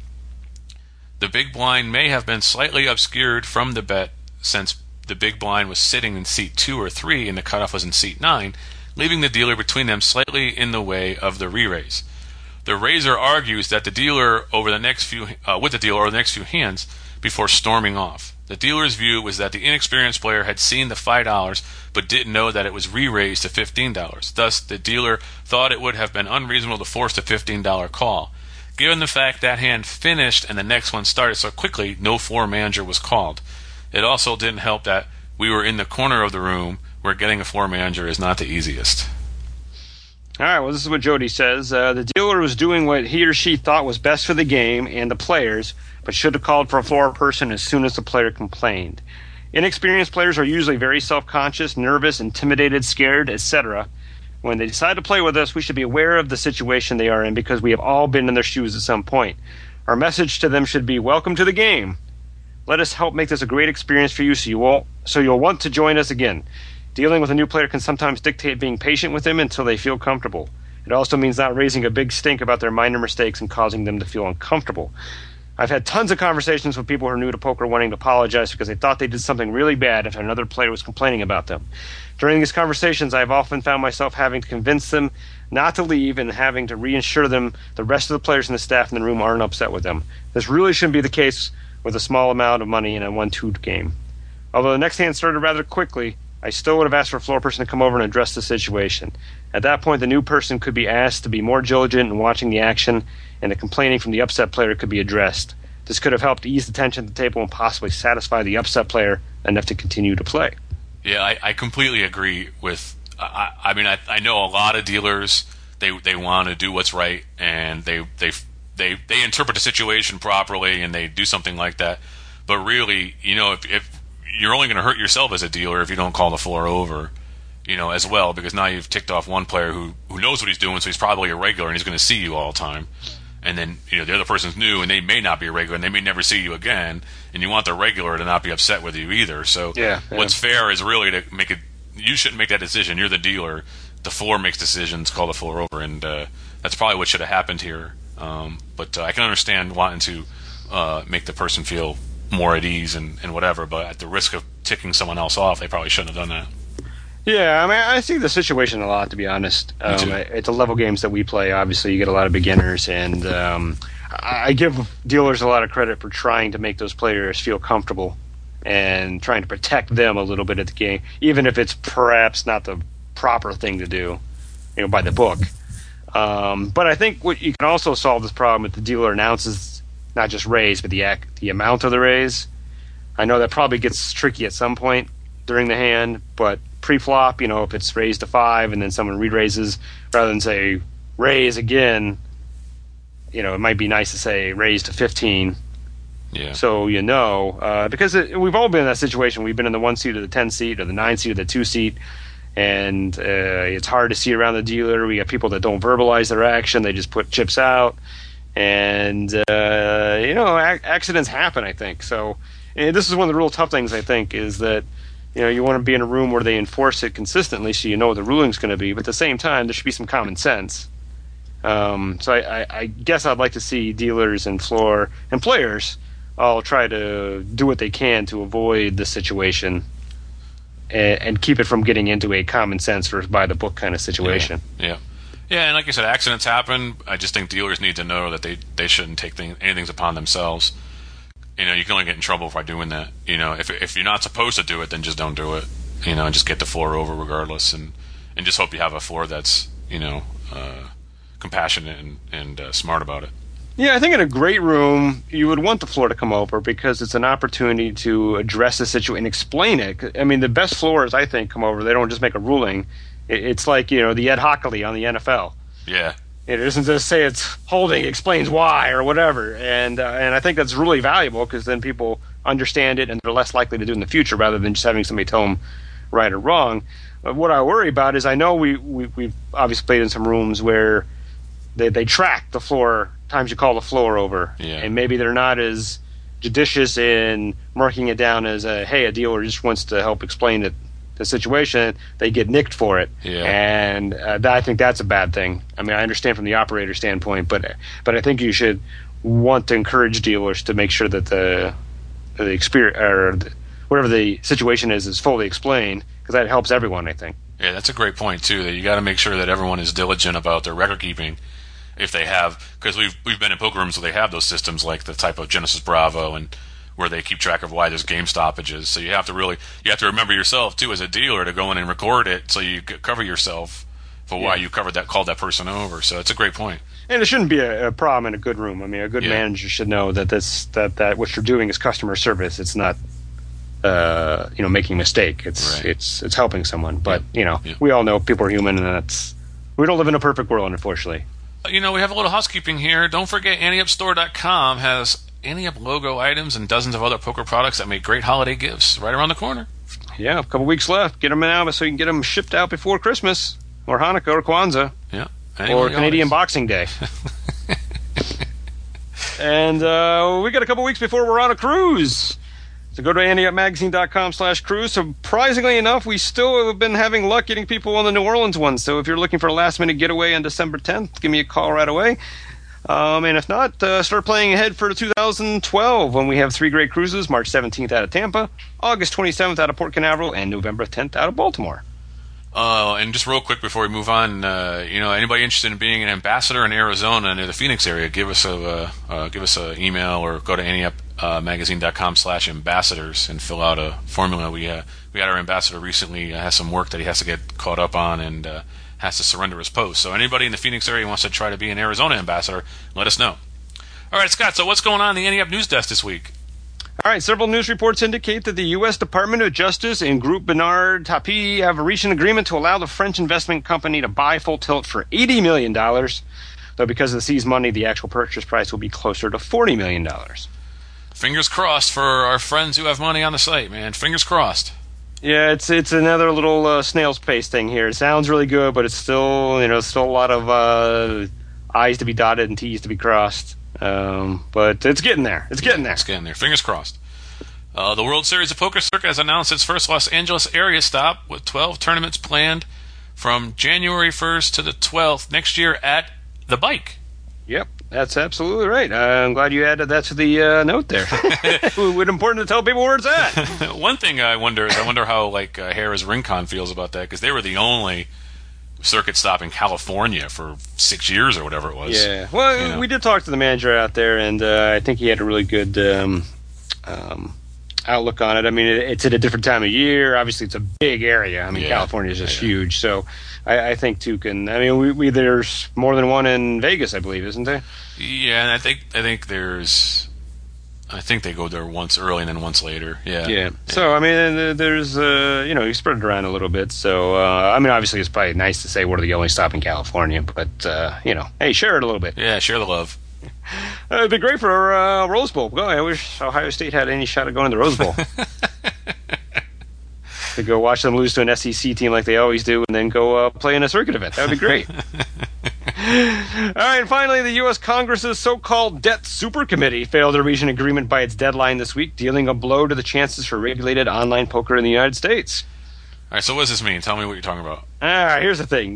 The big blind may have been slightly obscured from the bet since the big blind was sitting in seat 2 or 3 and the cutoff was in seat 9, leaving the dealer between them slightly in the way of the re-raise. The raiser argues that the dealer over the next few hands before storming off. The dealer's view was that the inexperienced player had seen the $5 but didn't know that it was re-raised to $15. Thus, the dealer thought it would have been unreasonable to force the $15 call. Given the fact that hand finished and the next one started so quickly, no floor manager was called. It also didn't help that we were in the corner of the room where getting a floor manager is not the easiest. All right, well, this is what Jody says. The dealer was doing what he or she thought was best for the game and the players, but should have called for a floor person as soon as the player complained. Inexperienced players are usually very self-conscious, nervous, intimidated, scared, etc. When they decide to play with us, we should be aware of the situation they are in because we have all been in their shoes at some point. Our message to them should be, welcome to the game. Let us help make this a great experience for you so you'll want to join us again. Dealing with a new player can sometimes dictate being patient with them until they feel comfortable. It also means not raising a big stink about their minor mistakes and causing them to feel uncomfortable. I've had tons of conversations with people who are new to poker wanting to apologize because they thought they did something really bad if another player was complaining about them. During these conversations, I've often found myself having to convince them not to leave and having to reassure them the rest of the players and the staff in the room aren't upset with them. This really shouldn't be the case with a small amount of money in a 1-2 game. Although the next hand started rather quickly, I still would have asked for a floor person to come over and address the situation. At that point, the new person could be asked to be more diligent in watching the action, and the complaining from the upset player could be addressed. This could have helped ease the tension at the table and possibly satisfy the upset player enough to continue to play. Yeah, I completely agree with. I know a lot of dealers. They want to do what's right, and they interpret the situation properly, and they do something like that. But really, if you're only going to hurt yourself as a dealer if you don't call the floor over, as well, because now you've ticked off one player who knows what he's doing, so he's probably a regular and he's going to see you all the time. And then, the other person's new and they may not be a regular and they may never see you again, and you want the regular to not be upset with you either. So what's fair is really to make it, you shouldn't make that decision. You're the dealer. The floor makes decisions, call the floor over, and that's probably what should have happened here. But I can understand wanting to make the person feel more at ease and whatever, but at the risk of ticking someone else off, they probably shouldn't have done that. Yeah, I see the situation a lot, to be honest. At the level games that we play, obviously you get a lot of beginners, and I give dealers a lot of credit for trying to make those players feel comfortable and trying to protect them a little bit at the game, even if it's perhaps not the proper thing to do, by the book. But I think what you can also solve this problem if the dealer announces not just raise, but the amount of the raise. I know that probably gets tricky at some point during the hand, but pre-flop, if it's raised to 5 and then someone re-raises, rather than say raise again, it might be nice to say raise to 15. Yeah. So because we've all been in that situation. We've been in the 1 seat or the 10 seat or the 9 seat or the 2 seat, and it's hard to see around the dealer. We got people that don't verbalize their action; they just put chips out, and accidents happen. I think so. And this is one of the real tough things. I think is that you want to be in a room where they enforce it consistently, so you know what the ruling's going to be. But at the same time, there should be some common sense. So I guess I'd like to see dealers and floor and players all try to do what they can to avoid the situation and keep it from getting into a common sense versus by the book kind of situation. Yeah, and like I said, accidents happen. I just think dealers need to know that they shouldn't take anything upon themselves. You can only get in trouble by doing that. If you're not supposed to do it, then just don't do it. and just get the floor over regardless, and just hope you have a floor that's compassionate and smart about it. Yeah, I think in a great room, you would want the floor to come over because it's an opportunity to address the situation and explain it. I mean, the best floors, I think, come over. They don't just make a ruling. It's like, the Ed Hockley on the NFL. Yeah. It doesn't just say it's holding, explains why or whatever. And I think that's really valuable because then people understand it and they're less likely to do it in the future rather than just having somebody tell them right or wrong. What I worry about is I know we've obviously played in some rooms where they track the floor, times you call the floor over. Yeah. And maybe they're not as judicious in marking it down as a dealer just wants to help explain the situation. They get nicked for it. Yeah. And I think that's a bad thing. I mean, I understand from the operator standpoint, but I think you should want to encourage dealers to make sure that the experience or whatever the situation is fully explained, because that helps everyone, I think. Yeah, that's a great point too. That you got to make sure that everyone is diligent about their record keeping, if they have, because we've been in poker rooms where they have those systems like the type of Genesis Bravo and where they keep track of why there's game stoppages. So you have to remember yourself too as a dealer to go in and record it so you cover yourself for why you called that person over. So it's a great point. And it shouldn't be a problem in a good room. I mean, a good manager should know that that what you're doing is customer service. It's not making a mistake. It's helping someone. But we all know people are human, and we don't live in a perfect world, unfortunately. We have a little housekeeping here. Don't forget, AnteUpStore.com has AnteUp logo items and dozens of other poker products that make great holiday gifts right around the corner. Yeah, a couple weeks left. Get them out so you can get them shipped out before Christmas or Hanukkah or Kwanzaa. Yeah. Or Canadian Boxing Day. And we got a couple weeks before we're on a cruise. So go to AnteUpMagazine.com/cruise. Surprisingly enough, we still have been having luck getting people on the New Orleans one. So if you're looking for a last-minute getaway on December 10th, give me a call right away. And if not, start planning ahead for 2012 when we have 3 great cruises, March 17th out of Tampa, August 27th out of Port Canaveral, and November 10th out of Baltimore. And just real quick before we move on, anybody interested in being an ambassador in Arizona near the Phoenix area, give us a email or go to AnteUpMagazine.com/ambassadors and fill out a formula. We had our ambassador recently has some work that he has to get caught up on and has to surrender his post. So anybody in the Phoenix area who wants to try to be an Arizona ambassador, let us know. All right, Scott. So what's going on in the AnteUp News Desk this week? All right, several news reports indicate that the U.S. Department of Justice and Groupe Bernard Tapie have reached an agreement to allow the French investment company to buy Full Tilt for $80 million, though because of the seized money, the actual purchase price will be closer to $40 million. Fingers crossed for our friends who have money on the site, man. Fingers crossed. Yeah, it's another little snail's pace thing here. It sounds really good, but it's still a lot of I's to be dotted and T's to be crossed. But it's getting there. It's getting there. Fingers crossed. The World Series of Poker Circuit has announced its first Los Angeles area stop with 12 tournaments planned from January 1st to the 12th next year at The Bike. Yep, that's absolutely right. I'm glad you added that to the note there. It's important to tell people where it's at. One thing I wonder how Harrah's Rincon feels about that, because they were the only circuit stop in California for 6 years or whatever it was. Yeah. Well, we did talk to the manager out there, and I think he had a really good outlook on it. I mean, it's at a different time of year. Obviously, it's a big area. I mean, California is just huge. So I think Toucan. I mean, we there's more than one in Vegas, I believe, isn't there? Yeah, and I think there's. I think they go there once early and then once later. Yeah. So, I mean, there's, you spread it around a little bit. So, I mean, obviously it's probably nice to say we're the only stop in California, but, hey, share it a little bit. Yeah, share the love. It'd be great for a Rose Bowl. Boy, I wish Ohio State had any shot at going to the Rose Bowl. To go watch them lose to an SEC team like they always do and then go play in a circuit event. That would be great. All right, and finally, the U.S. Congress's so-called Debt Supercommittee failed to reach an agreement by its deadline this week, dealing a blow to the chances for regulated online poker in the United States. All right, so what does this mean? Tell me what you're talking about. All right, here's the thing.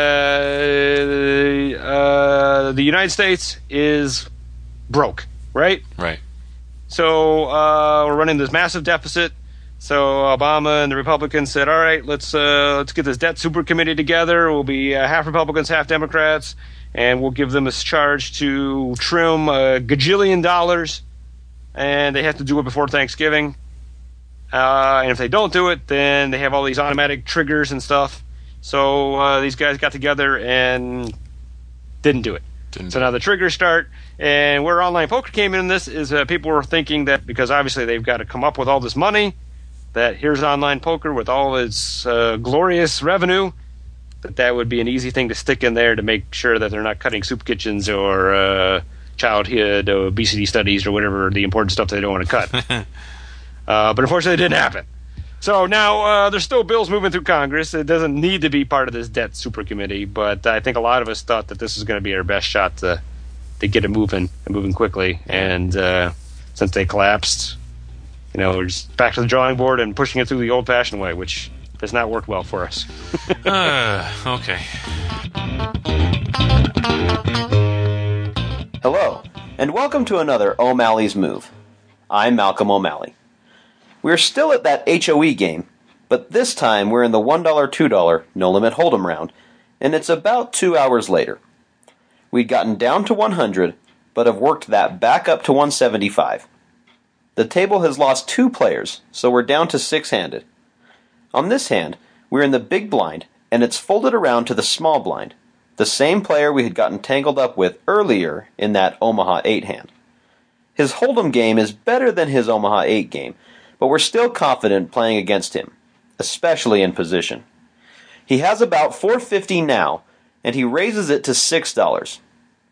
The United States is broke, right? Right. So we're running this massive deficit. So Obama and the Republicans said, all right, let's get this debt super committee together. We'll be half Republicans, half Democrats, and we'll give them a charge to trim $1 gajillion, and they have to do it before Thanksgiving. And if they don't do it, then they have all these automatic triggers and stuff. So these guys got together and didn't do it. So now the triggers start, and where online poker came in this is people were thinking that because obviously they've got to come up with all this money, that here's online poker with all its glorious revenue, that would be an easy thing to stick in there to make sure that they're not cutting soup kitchens or childhood obesity studies or whatever the important stuff they don't want to cut. But unfortunately it didn't happen. So now there's still bills moving through Congress. It doesn't need to be part of this debt super committee, but I think a lot of us thought that this was going to be our best shot to get it moving quickly. And since they collapsed, we're just back to the drawing board and pushing it through the old-fashioned way, which has not worked well for us. Okay. Hello, and welcome to another O'Malley's Move. I'm Malcolm O'Malley. We're still at that HOE game, but this time we're in the $1, $2 no-limit hold'em round, and it's about 2 hours later. We'd gotten down to 100, but have worked that back up to 175. The table has lost 2 players, so we're down to 6-handed. On this hand, we're in the big blind, and it's folded around to the small blind, the same player we had gotten tangled up with earlier in that Omaha 8 hand. His hold'em game is better than his Omaha 8 game, but we're still confident playing against him, especially in position. He has about $4.50 now, and he raises it to $6.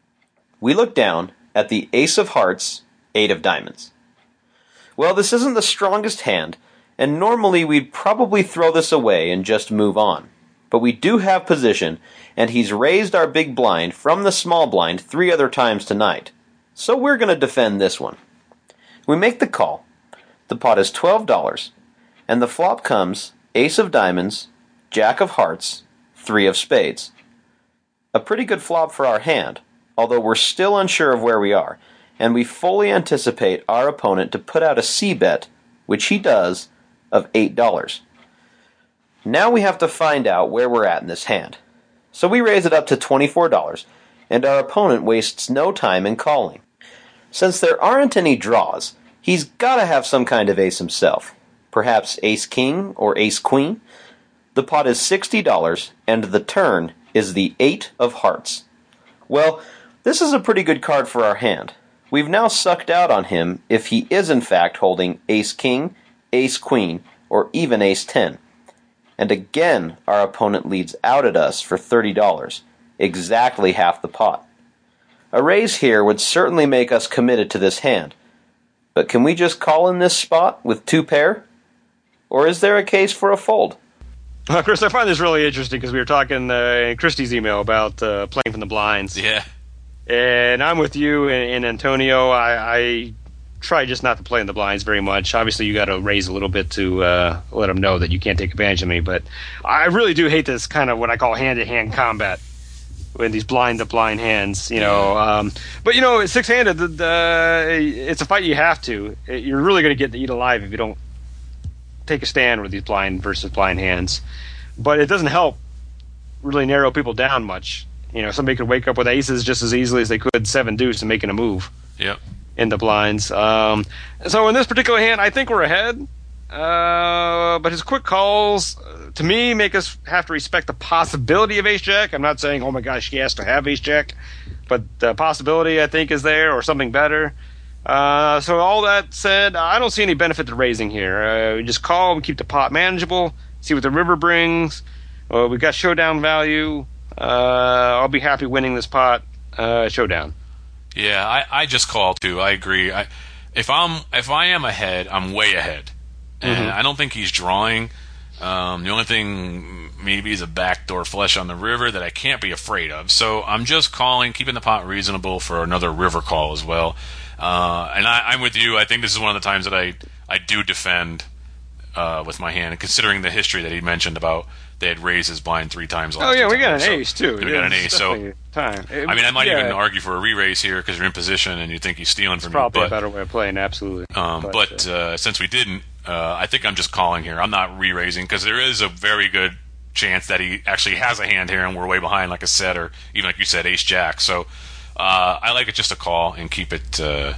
We look down at the Ace of Hearts, 8 of Diamonds. Well, this isn't the strongest hand, and normally we'd probably throw this away and just move on. But we do have position, and he's raised our big blind from the small blind 3 other times tonight. So we're going to defend this one. We make the call. The pot is $12, and the flop comes Ace of Diamonds, Jack of Hearts, 3 of Spades. A pretty good flop for our hand, although we're still unsure of where we are, and we fully anticipate our opponent to put out a C-bet, which he does, of $8. Now we have to find out where we're at in this hand. So we raise it up to $24, and our opponent wastes no time in calling. Since there aren't any draws, he's got to have some kind of ace himself. Perhaps ace-king or ace-queen. The pot is $60, and the turn is the 8 of Hearts. Well, this is a pretty good card for our hand. We've now sucked out on him if he is in fact holding ace-king, ace-queen, or even ace-10. And again, our opponent leads out at us for $30, exactly half the pot. A raise here would certainly make us committed to this hand. But can we just call in this spot with 2 pair? Or is there a case for a fold? Chris, I find this really interesting because we were talking in Christie's email about playing from the blinds. Yeah. And I'm with you and Antonio. I try just not to play in the blinds very much. Obviously, you got to raise a little bit to let them know that you can't take advantage of me. But I really do hate this kind of what I call hand-to-hand combat with these blind-to-blind hands. But 6-handed, it's a fight you have to. You're really going to get eat alive if you don't take a stand with these blind versus blind hands. But it doesn't help really narrow people down much. Somebody could wake up with aces just as easily as they could 7-deuce and making a move. Yep. In the blinds. So in this particular hand, I think we're ahead. But his quick calls, to me, make us have to respect the possibility of ace-jack. I'm not saying, oh my gosh, he has to have ace-jack. But the possibility, I think, is there, or something better. So all that said, I don't see any benefit to raising here. We just call, we keep the pot manageable, see what the river brings. We've got showdown value. I'll be happy winning this pot showdown. Yeah, I just call too. I agree. If I am ahead, I'm way ahead, and I don't think he's drawing. The only thing maybe is a backdoor flush on the river that I can't be afraid of. So I'm just calling, keeping the pot reasonable for another river call as well. And I'm with you. I think this is one of the times that I do defend with my hand, considering the history that he mentioned about they had raised his blind 3 times last time. Oh, yeah, we got an ace, too. We got an ace, so... Time. I might even argue for a re-raise here because you're in position and you think he's stealing from you. Probably a better way of playing, absolutely. But since we didn't, I think I'm just calling here. I'm not re-raising because there is a very good chance that he actually has a hand here and we're way behind, like a set, or even like you said, ace-jack. So I like it just to call and keep it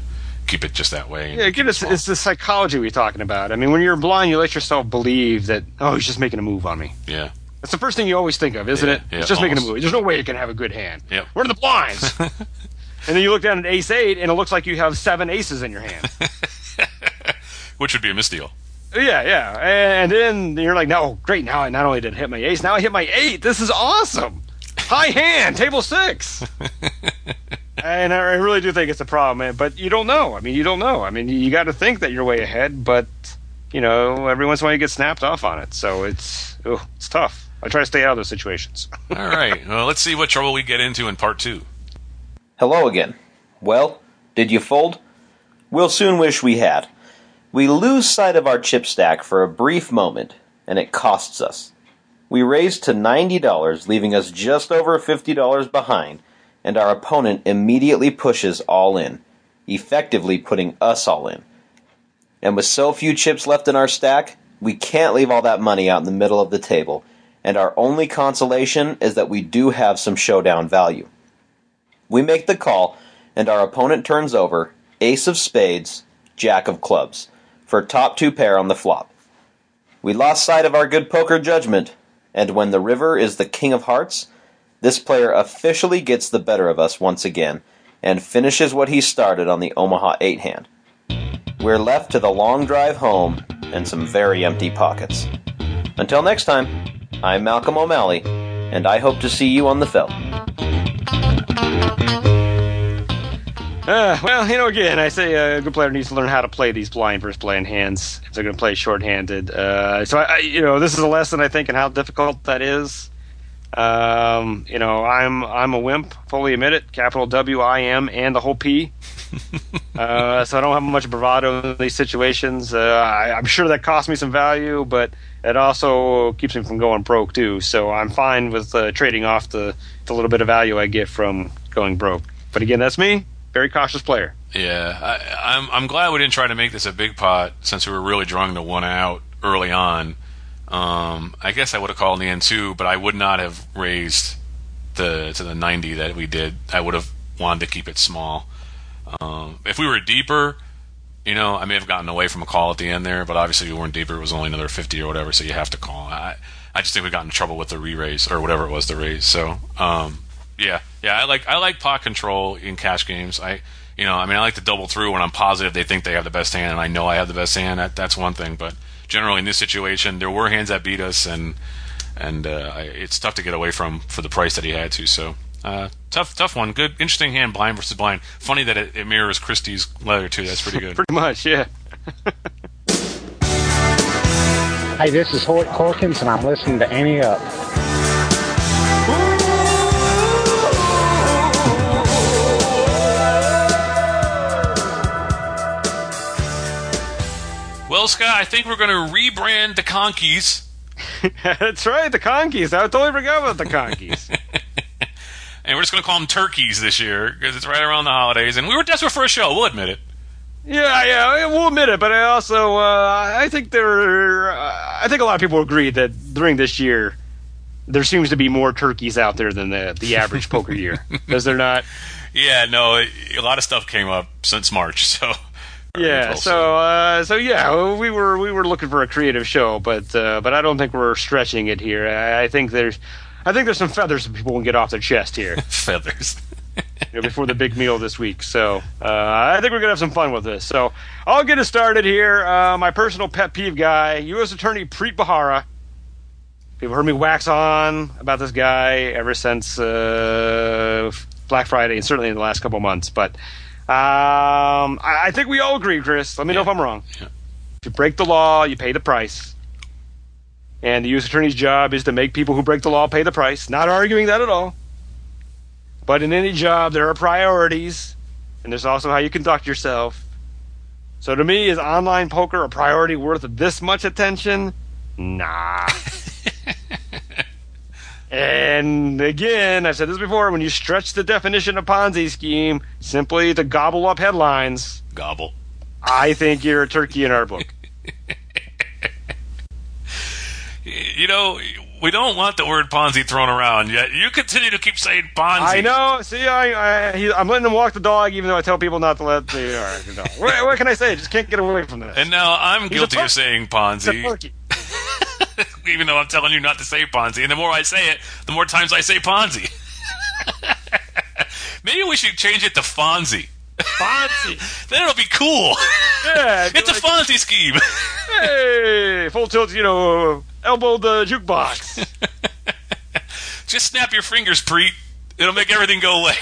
keep it just that way. Yeah, again, it's the psychology we're talking about. I mean, when you're blind, you let yourself believe that, oh, he's just making a move on me. Yeah. That's the first thing you always think of, isn't it? Yeah, He's just making a almost. move. There's no way he can have a good hand. Yep. We're in the blinds. And then you look down at ace-8, and it looks like you have 7 aces in your hand. Which would be a misdeal. Yeah. And then you're like, no, great, now I not only did I hit my ace, now I hit my 8. This is awesome. High hand, table 6. And I really do think it's a problem, man. But you don't know. I mean, you got to think that you're way ahead, but, every once in a while you get snapped off on it. So it's tough. I try to stay out of those situations. All right. Well, let's see what trouble we get into in part 2. Hello again. Well, did you fold? We'll soon wish we had. We lose sight of our chip stack for a brief moment, and it costs us. We raised to $90, leaving us just over $50 behind, and our opponent immediately pushes all in, effectively putting us all in. And with so few chips left in our stack, we can't leave all that money out in the middle of the table, and our only consolation is that we do have some showdown value. We make the call, and our opponent turns over ace of spades, jack of clubs, for top 2 pair on the flop. We lost sight of our good poker judgment, and when the river is the king of hearts, this player officially gets the better of us once again, and finishes what he started on the Omaha 8 hand. We're left to the long drive home, and some very empty pockets. Until next time, I'm Malcolm O'Malley, and I hope to see you on the felt. Well, again, I say a good player needs to learn how to play these blind versus blind hands if they're going to play shorthanded. So this is a lesson, I think, in how difficult that is. I'm a wimp, fully admit it. Capital W-I-M and the whole P. So I don't have much bravado in these situations. I'm sure that cost me some value, but it also keeps me from going broke too. So I'm fine with trading off the little bit of value I get from going broke. But again, that's me. Very cautious player. Yeah, I'm glad we didn't try to make this a big pot since we were really drawing the one out early on. I guess I would have called in the end too, but I would not have raised to the 90 that we did. I would have wanted to keep it small. If we were deeper, I may have gotten away from a call at the end there, but obviously we weren't deeper. It was only another 50 or whatever, so you have to call. I just think we got in trouble with the re-raise or whatever it was, the raise. So yeah, I like pot control in cash games. I like to double through when I'm positive they think they have the best hand, and I know I have the best hand. That's one thing, but generally in this situation, there were hands that beat us, and it's tough to get away from for the price that he had to. So tough one. Good, interesting hand, blind versus blind. Funny that it mirrors Christie's leather too. That's pretty good. Pretty much, yeah. Hey, this is Hoyt Corkins, and I'm listening to Ante Up. Well, Scott, I think we're going to rebrand the Conkeys. That's right, the Conkeys. I totally forgot about the Conkeys. And we're just going to call them turkeys this year because it's right around the holidays. And we were desperate for a show, we'll admit it. Yeah, we'll admit it. But I also, I think a lot of people agree that during this year, there seems to be more turkeys out there than the average poker year. Is there not? Yeah, no, a lot of stuff came up since March, so. Yeah, so we were looking for a creative show, but I don't think we're stretching it here. I think there's some feathers that people can get off their chest here. Feathers. Before the big meal this week. So I think we're gonna have some fun with this. So I'll get us started here. My personal pet peeve guy, U.S. Attorney Preet Bharara. People heard me wax on about this guy ever since Black Friday, and certainly in the last couple months, but. I think we all agree, Chris. Let me know if I'm wrong. Yeah. If you break the law, you pay the price. And the U.S. Attorney's job is to make people who break the law pay the price. Not arguing that at all. But in any job, there are priorities. And there's also how you conduct yourself. So to me, is online poker a priority worth this much attention? Nah. And again, I've said this before, when you stretch the definition of Ponzi scheme simply to gobble up headlines, Gobble. I think you're a turkey in our book. We don't want the word Ponzi thrown around yet. You continue to keep saying Ponzi. I know. See, I'm letting him walk the dog, even though I tell people not to let the dog. What can I say? I just can't get away from this. And now I'm guilty of saying Ponzi. It's a turkey. Even though I'm telling you not to say Ponzi. And the more I say it, the more times I say Ponzi. Maybe we should change it to Fonzie. Fonzie. Then it'll be cool. Yeah. It's a Fonzie scheme. Hey, full tilt, elbow the jukebox. Just snap your fingers, Preet. It'll make everything go away.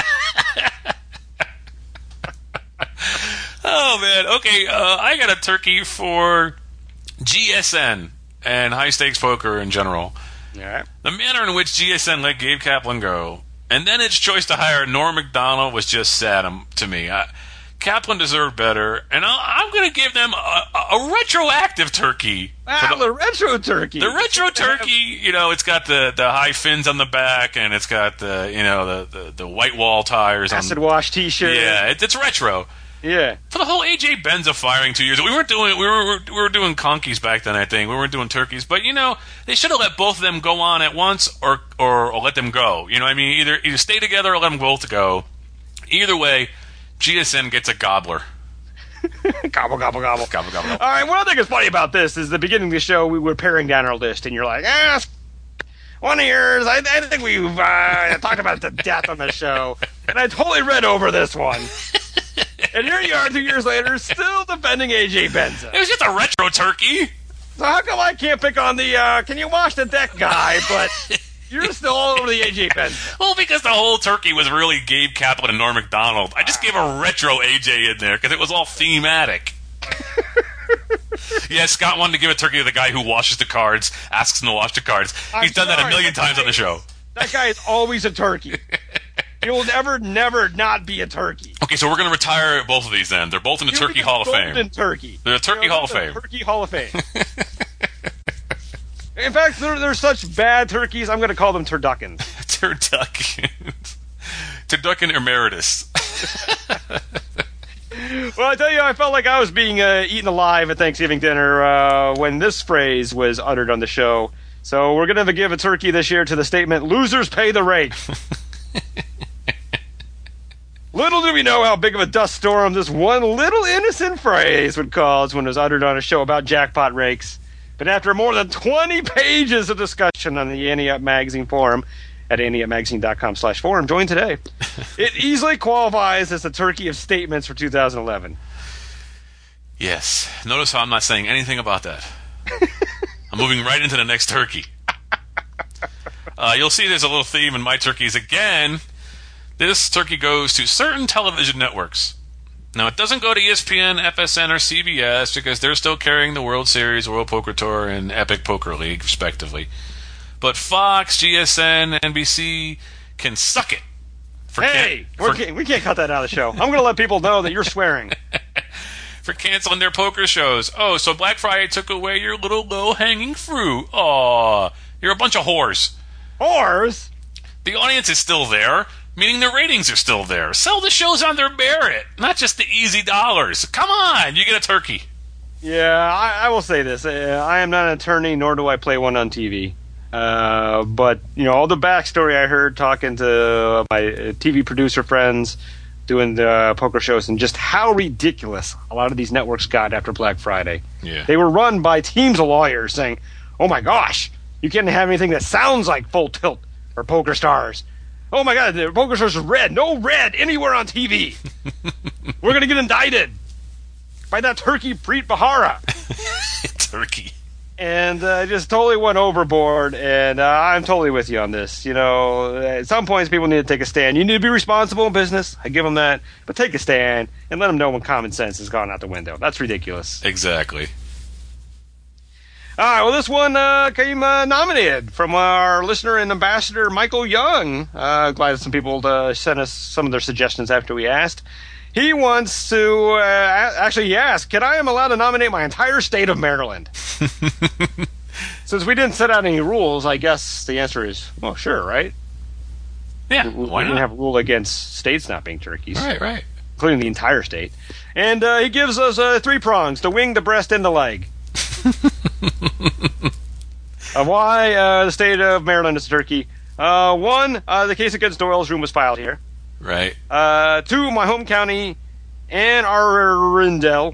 Oh, man. Okay, I got a turkey for GSN and high-stakes poker in general. Yeah. The manner in which GSN let Gabe Kaplan go, and then its choice to hire Norm Macdonald was just sad to me. Kaplan deserved better, and I'm going to give them a retroactive turkey. The retro turkey. The retro turkey, it's got the high fins on the back, and it's got the white wall tires. Acid wash T-shirt. Yeah, it's retro. Yeah. For the whole AJ Benza firing 2 years, we were doing conkies back then. I think we weren't doing turkeys, but they should have let both of them go on at once, or let them go. You know what I mean? Either stay together or let them both go. Either way, GSN gets a gobbler. Gobble, gobble, gobble. Gobble, gobble. All right, what I think is funny about this is the beginning of the show, we were paring down our list, and you're like, one of yours, I think we've talked about it to death on the show, and I totally read over this one. And here you are 2 years later, still defending AJ Benza. It was just a retro turkey. So how come I can't pick on the, can you wash the deck guy, but you're still all over the AJ Benza? Well, because the whole turkey was really Gabe Kaplan and Norm Macdonald. I just gave a retro AJ in there because it was all thematic. Yeah, Scott wanted to give a turkey to the guy who washes the cards, asks him to wash the cards. He's done that a million times on the show. That guy is always a turkey. He will never not be a turkey. Okay, so we're going to retire both of these then. They're both in the Turkey Hall of Fame. Golden turkey. They're the Turkey Hall of Fame. Turkey Hall of Fame. In fact, they're such bad turkeys, I'm going to call them turduckins. Turduckins. Turducken emeritus. Well, I tell you, I felt like I was being eaten alive at Thanksgiving dinner when this phrase was uttered on the show. So we're going to give a turkey this year to the statement, losers pay the rate. Little do we know how big of a dust storm this one little innocent phrase would cause when it was uttered on a show about jackpot rakes. But after more than 20 pages of discussion on the Ante Up Magazine forum at anteupmagazine.com/forum, join today, it easily qualifies as the turkey of statements for 2011. Yes. Notice how I'm not saying anything about that. I'm moving right into the next turkey. You'll see there's a little theme in my turkeys again. This turkey goes to certain television networks. Now, it doesn't go to ESPN, FSN, or CBS because they're still carrying the World Series, World Poker Tour, and Epic Poker League, respectively. But Fox, GSN, NBC can suck it. We can't cut that out of the show. I'm going to let people know that you're swearing. For canceling their poker shows. Oh, so Black Friday took away your little low-hanging fruit. Aw, you're a bunch of whores. Whores? The audience is still there, meaning the ratings are still there. Sell the shows on their merit, not just the easy dollars. Come on, you get a turkey. Yeah, I will say this. I am not an attorney, nor do I play one on TV. But, all the backstory I heard talking to my TV producer friends doing the poker shows and just how ridiculous a lot of these networks got after Black Friday. Yeah. They were run by teams of lawyers saying, oh my gosh, you can't have anything that sounds like Full Tilt or Poker Stars. Oh my God, the Poker Stars is red. No red anywhere on TV. We're going to get indicted by that turkey Preet Bharara. Turkey. And just totally went overboard, and I'm totally with you on this. At some points, people need to take a stand. You need to be responsible in business. I give them that. But take a stand and let them know when common sense has gone out the window. That's ridiculous. Exactly. All right, well, this one came nominated from our listener and ambassador, Michael Young. Glad some people sent us some of their suggestions after we asked. He wants to actually ask, can I am allowed to nominate my entire state of Maryland? Since we didn't set out any rules, I guess the answer is, well, sure, right? Yeah, we why didn't not? have a rule against states not being turkeys. Right. Including the entire state. And he gives us 3 prongs, the wing, the breast, and the leg. Why the state of Maryland is a turkey. One, the case against Doyle's room was filed here. Right. Two, my home county, Anne Arundel.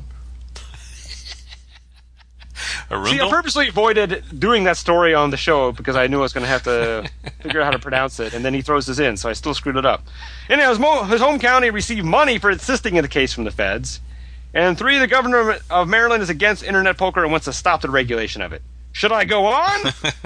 See, I purposely avoided doing that story on the show because I knew I was going to have to figure out how to pronounce it, and then he throws this in, so I still screwed it up. Anyhow, his home county received money for insisting in the case from the feds. And three, the governor of Maryland is against internet poker and wants to stop the regulation of it. Should I go on?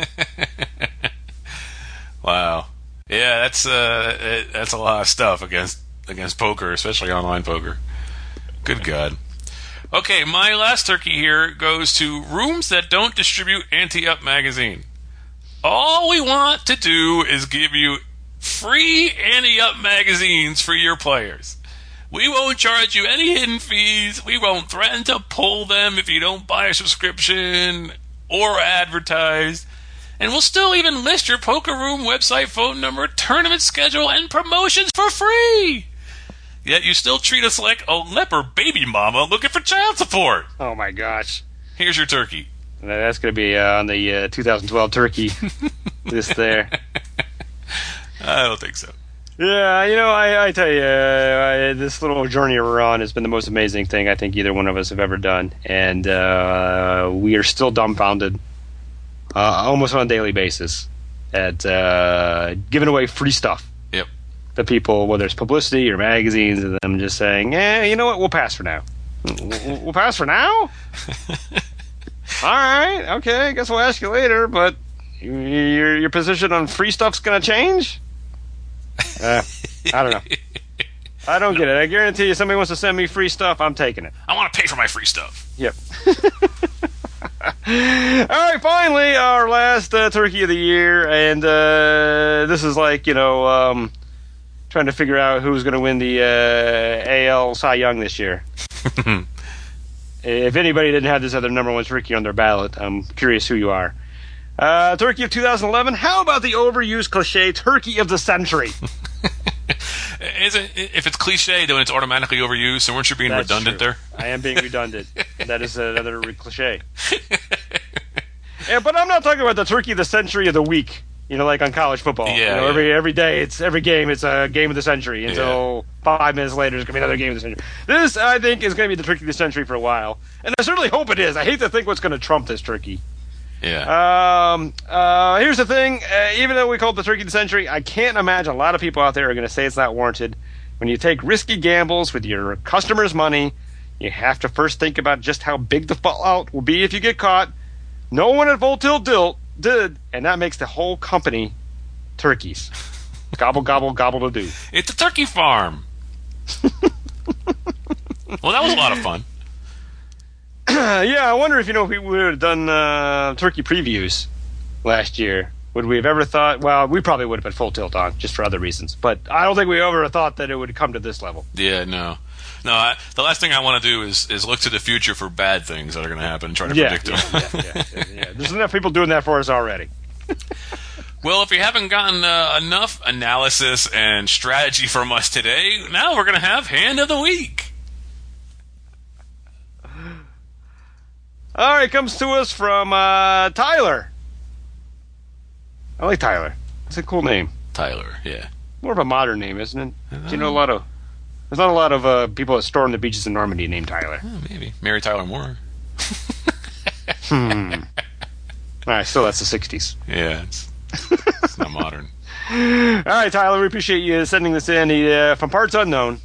Wow. Yeah, that's a lot of stuff against poker, especially online poker. Good God. Okay, my last turkey here goes to Rooms That Don't Distribute Ante-Up magazine. All we want to do is give you free Ante-Up magazines for your players. We won't charge you any hidden fees. We won't threaten to pull them if you don't buy a subscription or advertise. And we'll still even list your poker room website, phone number, tournament schedule, and promotions for free. Yet you still treat us like a leper baby mama looking for child support. Oh, my gosh. Here's your turkey. That's going to be on the 2012 turkey list there. I don't think so. Yeah, I tell you, this little journey we're on has been the most amazing thing I think either one of us have ever done. And we are still dumbfounded almost on a daily basis at giving away free stuff. Yep. To people, whether it's publicity or magazines, and them just saying, you know what, we'll pass for now. We'll pass for now? All right, okay, I guess we'll ask you later, but your position on free stuff's going to change? I don't know. I don't get it. I guarantee you, somebody wants to send me free stuff, I'm taking it. I want to pay for my free stuff. Yep. All right, finally, our last turkey of the year, and this is like, trying to figure out who's going to win the AL Cy Young this year. If anybody didn't have this other number one turkey on their ballot, I'm curious who you are. Turkey of 2011, how about the overused cliche turkey of the century? If it's cliche, then it's automatically overused, so weren't you being redundant true. there? I am being redundant. That is another cliche. Yeah, but I'm not talking about the turkey of the century of the week. Like on college football. Yeah, every day, every game, it's a game of the century until 5 minutes later, there's going to be another game of the century. This, I think, is going to be the turkey of the century for a while. And I certainly hope it is. I hate to think what's going to trump this turkey. Yeah. Here's the thing. Even though we call it the turkey of the century, I can't imagine a lot of people out there are going to say it's not warranted. When you take risky gambles with your customers' money, you have to first think about just how big the fallout will be if you get caught. No one at Full Tilt did, and that makes the whole company turkeys. Gobble, gobble, gobble to do. It's a turkey farm. Well, that was a lot of fun. Yeah, I wonder if we would have done turkey previews last year. Would we have ever thought? Well, we probably would have been Full Tilt on, just for other reasons. But I don't think we ever thought that it would come to this level. Yeah, no. No, the last thing I want to do is look to the future for bad things that are going to happen and try to predict them. Yeah. There's enough people doing that for us already. Well, if you haven't gotten enough analysis and strategy from us today, now we're going to have Hand of the Week. All right, comes to us from Tyler. I like Tyler. It's a cool name. Tyler, yeah. More of a modern name, isn't it? Do you know there's not a lot of people that storm the beaches in Normandy named Tyler. Oh, maybe. Mary Tyler Moore. All right, still that's the 60s. Yeah, it's not modern. All right, Tyler, we appreciate you sending this in from parts unknown.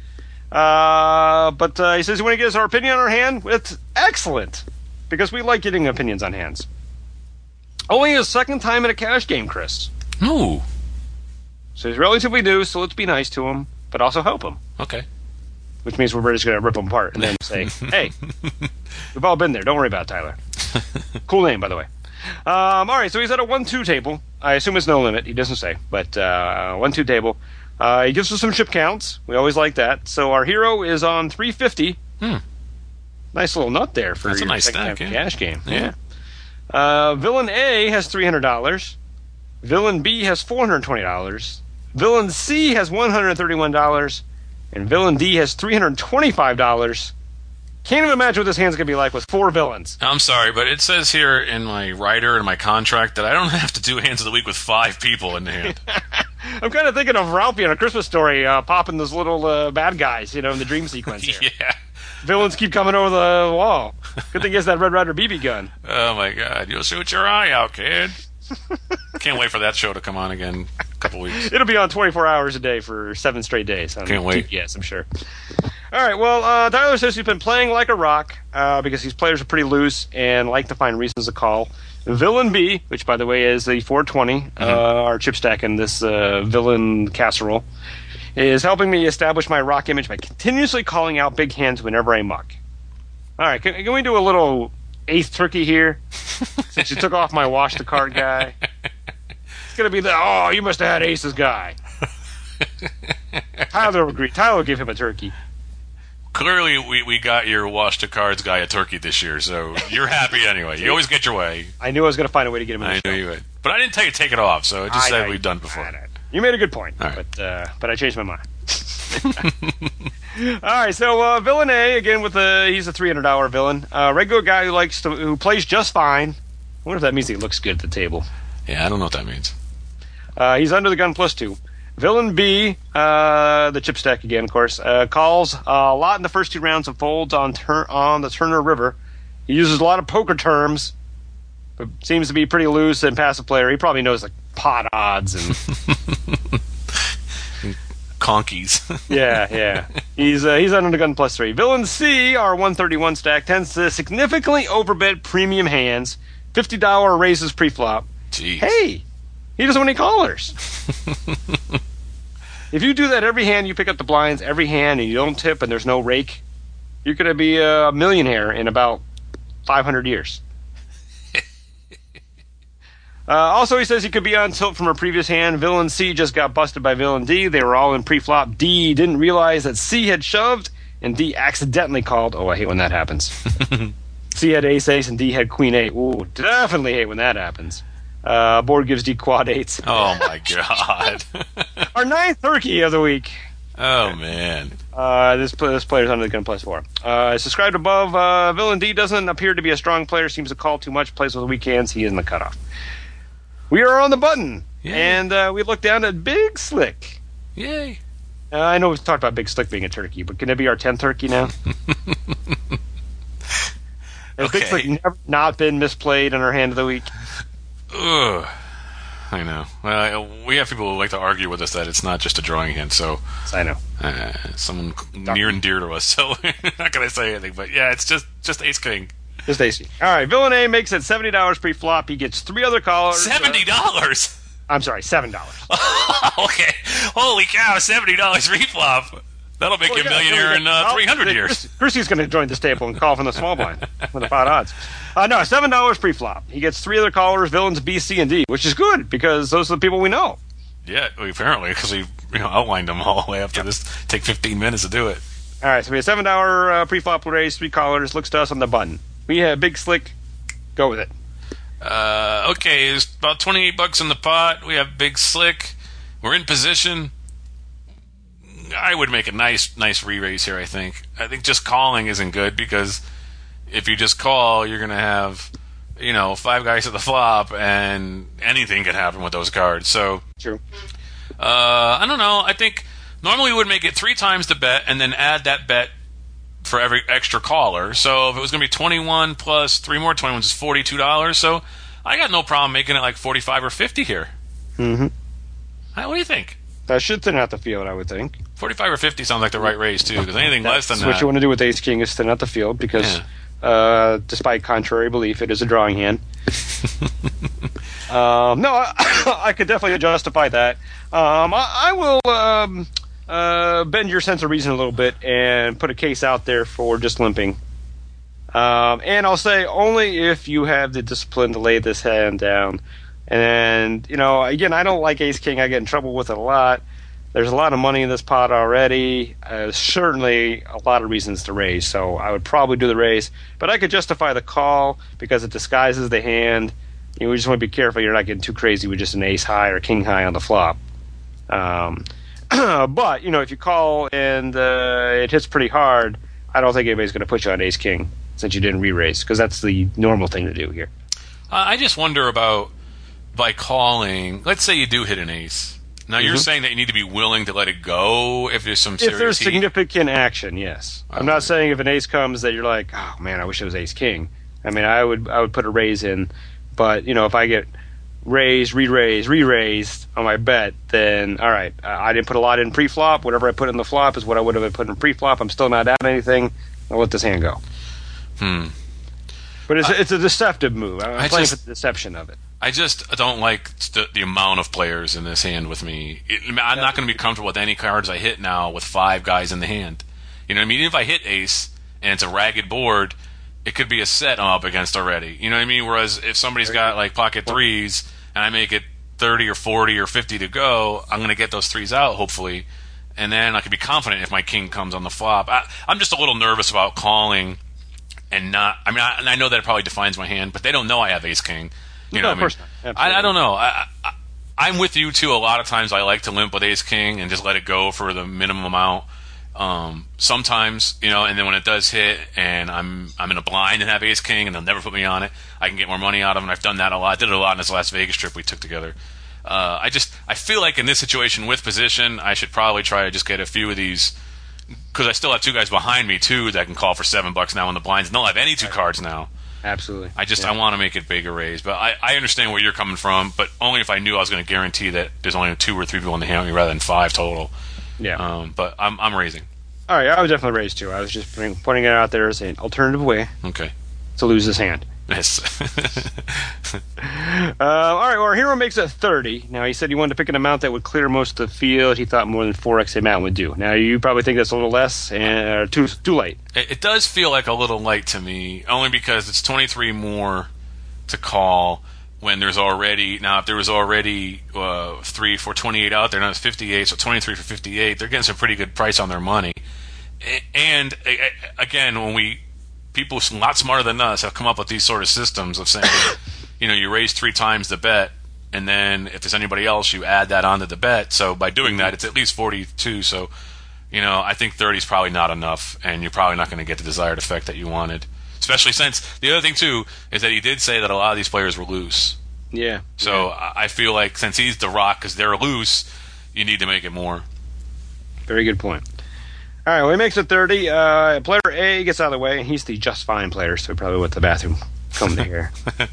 But he says, you want to give us our opinion on our hand? It's excellent, because we like getting opinions on hands. Only his second time in a cash game, Chris. No. So he's relatively new, so let's be nice to him, but also help him. Okay. Which means we're just going to rip him apart and then say, hey, we've all been there. Don't worry about it, Tyler. Cool name, by the way. All right, so he's at a 1-2 table. I assume it's no limit. He doesn't say, but 1-2 table. He gives us some chip counts. We always like that. So our hero is on 350. Nice little nut there for That's your a nice second stack, cash game. Yeah. Villain A has $300. Villain B has $420. Villain C has $131. And Villain D has $325 Can't even imagine what this hand's going to be like with 4 villains. I'm sorry, but it says here in my rider and my contract that I don't have to do hands of the week with 5 people in the hand. I'm kind of thinking of Ralphie on A Christmas Story popping those little bad guys, in the dream sequence here. Yeah. Villains keep coming over the wall. Good thing he has that Red Ryder BB gun. Oh, my God. You'll shoot your eye out, kid. Can't wait for that show to come on again in a couple weeks. It'll be on 24 hours a day for 7 straight days. Can't wait. Yes, I'm sure. All right, well, Tyler says he's been playing like a rock because these players are pretty loose and like to find reasons to call. Villain B, which, by the way, is the 420, our chip stack in this villain casserole, is helping me establish my rock image by continuously calling out big hands whenever I muck. All right, can we do a little ace turkey here? Since you took off my wash the card guy. It's going to be you must have had aces guy. Tyler will agree. Tyler will give him a turkey. Clearly, we got your wash the cards guy a turkey this year, so you're happy anyway. You always get your way. I knew I was going to find a way to get him in the I show. knew you would. But I didn't tell you to take it off, so it just said we've done before. You made a good point, All right. but I changed my mind. All right, so Villain A, again, he's a $300 villain. Regular guy who plays just fine. I wonder if that means he looks good at the table. Yeah, I don't know what that means. He's under the gun +2. Villain B, the chip stack again, of course, calls a lot in the first 2 rounds and folds on the Turner River. He uses a lot of poker terms, but seems to be pretty loose and passive player. He probably knows like pot odds and Conkies. yeah. He's under the gun +3. Villain C, our 131 stack, tends to significantly overbet premium hands. $50 raises pre-flop. Jeez. Hey, he doesn't want any callers. If you do that every hand, you pick up the blinds every hand, and you don't tip, and there's no rake, you're going to be a millionaire in about 500 years. Also, he says he could be on tilt from a previous hand. Villain C just got busted by Villain D. They were all in pre-flop. D didn't realize that C had shoved, and D accidentally called. Oh, I hate when that happens. C had ace-ace, and D had queen-8. Ooh, definitely hate when that happens. Board gives D quad-8s. Oh, my God. Our 9th turkey of the week. Oh, man. This player's under the gun +4. As described above, Villain D doesn't appear to be a strong player, seems to call too much, plays with weak hands, he is in the cutoff. We are on the button, and we look down at Big Slick. Yay. I know we've talked about Big Slick being a turkey, but can it be our 10th turkey now? Has Big Slick never not been misplayed in our hand of the week? Ugh. I know. Well, we have people who like to argue with us that it's not just a drawing hand, so... I know. Someone near and dear to us, so not going to say anything, but yeah, it's just ace-king. Just AC. All right, Villain A makes it $70 pre-flop. He gets 3 other callers. $70? I'm sorry, $7. Okay. Holy cow, $70 pre-flop. That'll make you a millionaire in 300 years. Chrissy's going to join this table and call from the small blind with the pot odds. No, $7 pre-flop. He gets 3 other callers, Villains B, C, and D, which is good because those are the people we know. Yeah, apparently, because we outlined them all the way after this. Take 15 minutes to do it. All right, so we have $7 pre-flop raise, 3 callers. Looks to us on the button. We have Big Slick. Go with it. Okay, it's about $28 in the pot. We have Big Slick. We're in position. I would make a nice re-raise here, I think. I think just calling isn't good because if you just call, you're going to have, 5 guys at the flop, and anything can happen with those cards. So, true. I don't know. I think normally we would make it 3 times the bet and then add that bet for every extra caller. So if it was going to be 21 plus 3 more 21s is $42. So I got no problem making it like 45 or 50 here. Mm-hmm. What do you think? That should thin out the field, I would think. 45 or 50 sounds like the right raise, too, because anything less than that... What you want to do with Ace-King is thin out the field, because despite contrary belief, it is a drawing hand. No, I could definitely justify that. I will bend your sense of reason a little bit and put a case out there for just limping. And I'll say only if you have the discipline to lay this hand down. And, again, I don't like Ace-King. I get in trouble with it a lot. There's a lot of money in this pot already. Certainly a lot of reasons to raise, so I would probably do the raise. But I could justify the call because it disguises the hand. We just want to be careful you're not getting too crazy with just an ace high or king high on the flop. But, if you call and it hits pretty hard, I don't think anybody's going to put you on ace king since you didn't re-raise, because that's the normal thing to do here. I just wonder about by calling. Let's say you do hit an ace. Now you're saying that you need to be willing to let it go if there's some serious If there's heat? significant action, yes. I'm not saying if an ace comes that you're like, oh man, I wish it was ace king. I mean, I would put a raise in, but if I get raised, re-raised on my bet, then all right, I didn't put a lot in pre-flop. Whatever I put in the flop is what I would have put in pre-flop. I'm still not down anything. I'll let this hand go. But it's a deceptive move. I'm playing for the deception of it. I just don't like the amount of players in this hand with me. I'm not going to be comfortable with any cards I hit now with 5 guys in the hand. You know what I mean? Even if I hit ace and it's a ragged board, it could be a set I'm up against already. You know what I mean? Whereas if somebody's got like pocket 3s and I make it 30 or 40 or 50 to go, I'm going to get those 3s out, hopefully. And then I can be confident if my king comes on the flop. I'm just a little nervous about calling and not... I mean, I know that it probably defines my hand, but they don't know I have ace king. You know, of course not. I don't know. I'm with you too. A lot of times I like to limp with ace king and just let it go for the minimum amount. Sometimes, and then when it does hit and I'm in a blind and have ace king and they'll never put me on it, I can get more money out of them. I've done that a lot. I did it a lot in this Las Vegas trip we took together. I feel like in this situation with position, I should probably try to just get a few of these, because I still have 2 guys behind me too that can call for $7 now in the blinds, and they'll have any 2 cards now. Absolutely. I want to make it bigger raise, but I understand where you're coming from, but only if I knew I was going to guarantee that there's only 2 or 3 people in the hand with me rather than 5 total. Yeah. But I'm raising. All right, I would definitely raise too. I was just putting it out there as an alternative way Okay. to lose this hand. Yes. All right, well, our hero makes it 30. Now, he said he wanted to pick an amount that would clear most of the field. He thought more than 4x the amount would do. Now, you probably think that's a little less and too late. It does feel like a little light to me, only because it's 23 more to call when there's already... Now, if there was already 3 for 28 out there, now it's 58, so 23 for 58, they're getting some pretty good price on their money. And, again, when people a lot smarter than us have come up with these sort of systems of saying, you raise 3 times the bet, and then if there's anybody else, you add that onto the bet. So by doing that, it's at least 42. So, I think 30 is probably not enough, and you're probably not going to get the desired effect that you wanted. Especially since the other thing too is that he did say that a lot of these players were loose. Yeah. So I feel like since he's the rock because they're loose, you need to make it more. Very good point. All right, well, he makes it 30. Player A gets out of the way. He's the just fine player, so he probably went to the bathroom. Come to here.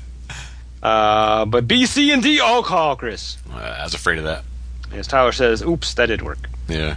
But B, C, and D all call, Chris. I was afraid of that. As Tyler says, oops, that didn't work. Yeah.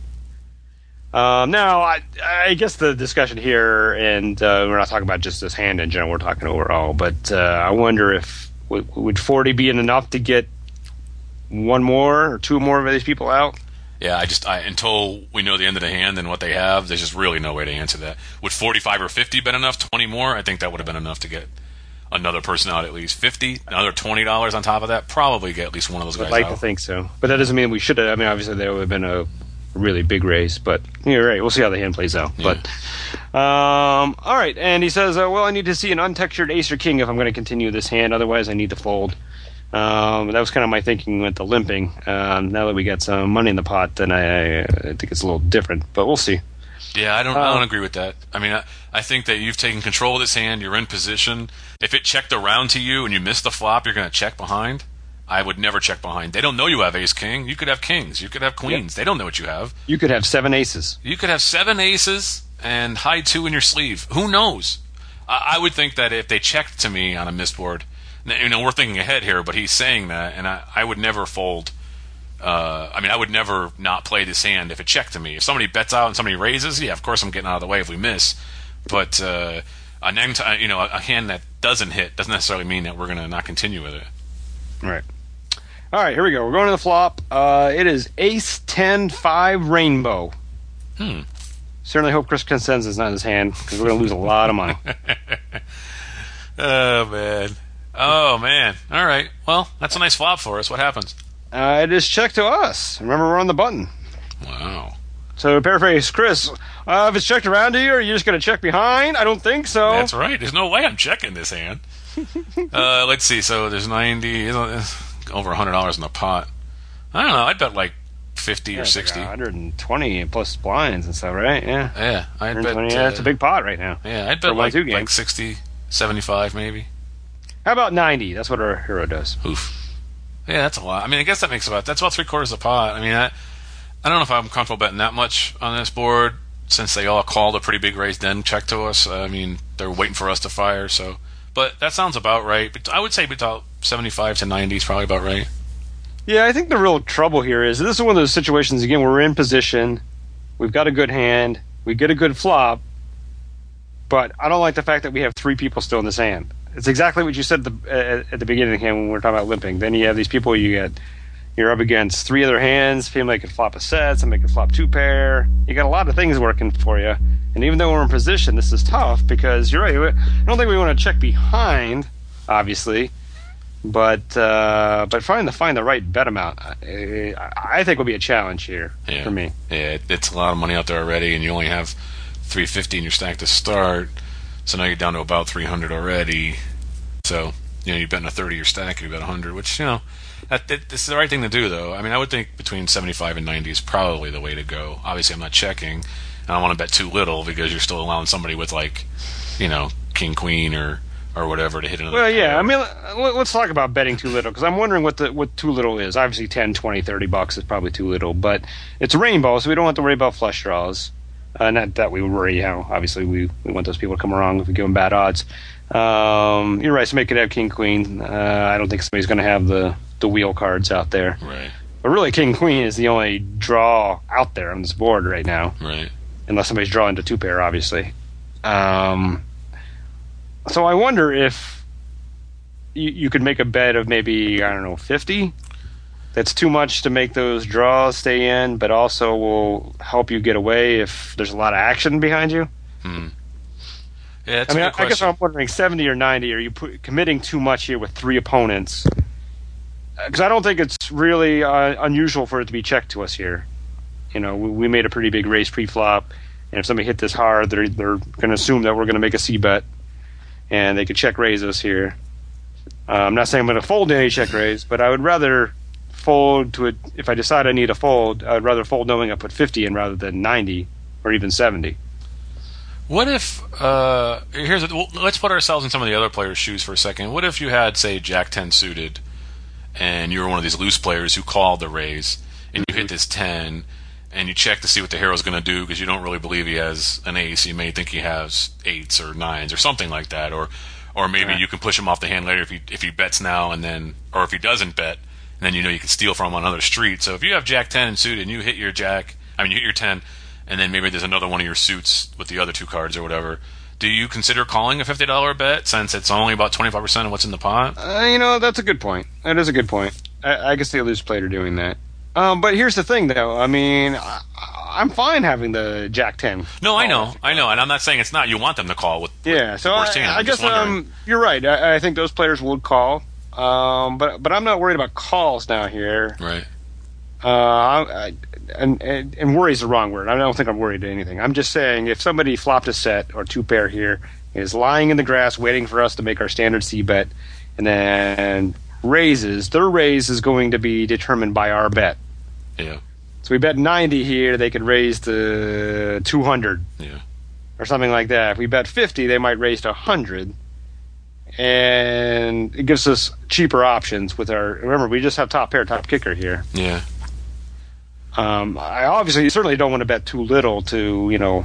Now, I guess the discussion here, and we're not talking about just this hand in general, we're talking overall, but I wonder if would 40 be enough to get 1 more or 2 more of these people out? Yeah, until we know the end of the hand and what they have, there's just really no way to answer that. Would 45 or 50 been enough? 20 more? I think that would have been enough to get another person out at least. 50? Another $20 on top of that? Probably get at least one of those guys out. I'd like to think so. But that doesn't mean we should have. I mean, obviously, there would have been a really big raise. But you're right. We'll see how the hand plays out. Yeah. But all right. And he says, well, I need to see an untextured ace or king if I'm going to continue this hand. Otherwise, I need to fold. That was kind of my thinking with the limping. Now that we got some money in the pot, then I think it's a little different, but we'll see. Yeah, I don't agree with that. I mean, I think that you've taken control of this hand. You're in position. If it checked around to you and you missed the flop, you're going to check behind. I would never check behind. They don't know you have ace king. You could have kings. You could have queens. Yep. They don't know what you have. You could have 7 aces. You could have 7 aces and hide 2 in your sleeve. Who knows? I would think that if they checked to me on a misboard. We're thinking ahead here, but he's saying that, and I would never fold. I would never not play this hand if it checked to me. If somebody bets out and somebody raises, yeah, of course I'm getting out of the way if we miss. But a hand that doesn't hit doesn't necessarily mean that we're going to not continue with it. Right. All right, here we go. We're going to the flop. It is Ace 10 5 Rainbow. Certainly hope Chris Consensus is not in his hand because we're going to lose a lot of money. Oh, man. All right. Well, that's a nice flop for us. What happens? It is check to us. Remember, we're on the button. Wow. So, to paraphrase Chris, if it's checked around to you, are you just going to check behind? I don't think so. That's right. There's no way I'm checking this hand. Let's see. So, there's 90, over $100 in the pot. I don't know. I'd bet like 50 or 60. Like 120 plus blinds and stuff, right? Yeah. Yeah, I'd bet. Yeah, it's a big pot right now. Yeah, I'd bet like 60, 75 maybe. How about 90? That's what our hero does. Oof. Yeah, that's a lot. I mean, I guess that's about 3/4 of the pot. I mean, I don't know if I'm comfortable betting that much on this board since they all called a pretty big raise then check to us. I mean, they're waiting for us to fire, so. But that sounds about right. But I would say about 75 to 90 is probably about right. Yeah, I think the real trouble here is this is one of those situations, again, where we're in position, we've got a good hand, we get a good flop, but I don't like the fact that we have 3 people still in this hand. It's exactly what you said at the beginning of the hand when we were talking about limping. Then you have these people you're up against 3 other hands, somebody can flop a set, somebody can flop 2 pair. You got a lot of things working for you. And even though we're in position, this is tough because you're right. I don't think we want to check behind, obviously, but find the right bet amount, I think will be a challenge here for me. Yeah, it's a lot of money out there already, and you only have 350 in your stack to start. So now you're down to about 300 already. So you're betting a 30 your stack, you bet 100, which this is the right thing to do, though. I mean, I would think between 75 and 90 is probably the way to go. Obviously, I'm not checking. I don't want to bet too little because you're still allowing somebody with king queen or whatever to hit another. Well, yeah. I mean, let's talk about betting too little because I'm wondering what too little is. Obviously, 10, 20, 30 bucks is probably too little, but it's a rainbow, so we don't have to worry about flush draws. Not that we worry. Obviously, we want those people to come wrong if we give them bad odds. You're right. Somebody could have king queen. I don't think somebody's going to have the wheel cards out there. Right. But really, king queen is the only draw out there on this board right now. Right. Unless somebody's drawing to 2 pair, obviously. So I wonder if you could make a bet of maybe, 50. That's too much to make those draws stay in, but also will help you get away if there's a lot of action behind you. Yeah, that's a good question. I guess I'm wondering 70 or 90. Are you committing too much here with 3 opponents? Because I don't think it's really unusual for it to be checked to us here. We made a pretty big raise pre-flop, and if somebody hit this hard, they're going to assume that we're going to make a C-bet, and they could check raise us here. I'm not saying I'm going to fold any check raise, but I would rather fold to it. If I decide I need a fold, I'd rather fold knowing I put 50 in rather than 90 or even 70. What if let's put ourselves in some of the other players' shoes for a second. What if you had, say, Jack 10 suited, and you were one of these loose players who called the raise, and you hit this 10, and you check to see what the hero's going to do because you don't really believe he has an ace. You may think he has 8s or 9s or something like that, or maybe you can push him off the hand later if he bets now and then, or if he doesn't bet, and then you can steal from him on another street. So if you have Jack 10 suited and you hit your you hit your 10, and then maybe there's another one of your suits with the other 2 cards or whatever, do you consider calling a $50 bet since it's only about 25% of what's in the pot? That's a good point. That is a good point. I can see a loose player doing that. But here's the thing, though. I mean, I'm fine having the Jack 10. No, I know, and I'm not saying it's not. You want them to call with so worst hand. I guess you're right. I think those players would call, but I'm not worried about calls now here. Right. And worry is the wrong word. I don't think I'm worried at anything. I'm just saying if somebody flopped a set or 2 pair here, is lying in the grass waiting for us to make our standard C bet, and then raises, their raise is going to be determined by our bet. Yeah. So we bet 90 here, they could raise to 200. Yeah. Or something like that. If we bet 50, they might raise to 100. And it gives us cheaper options with our... Remember, we just have top pair, top kicker here. Yeah. I obviously certainly don't want to bet too little to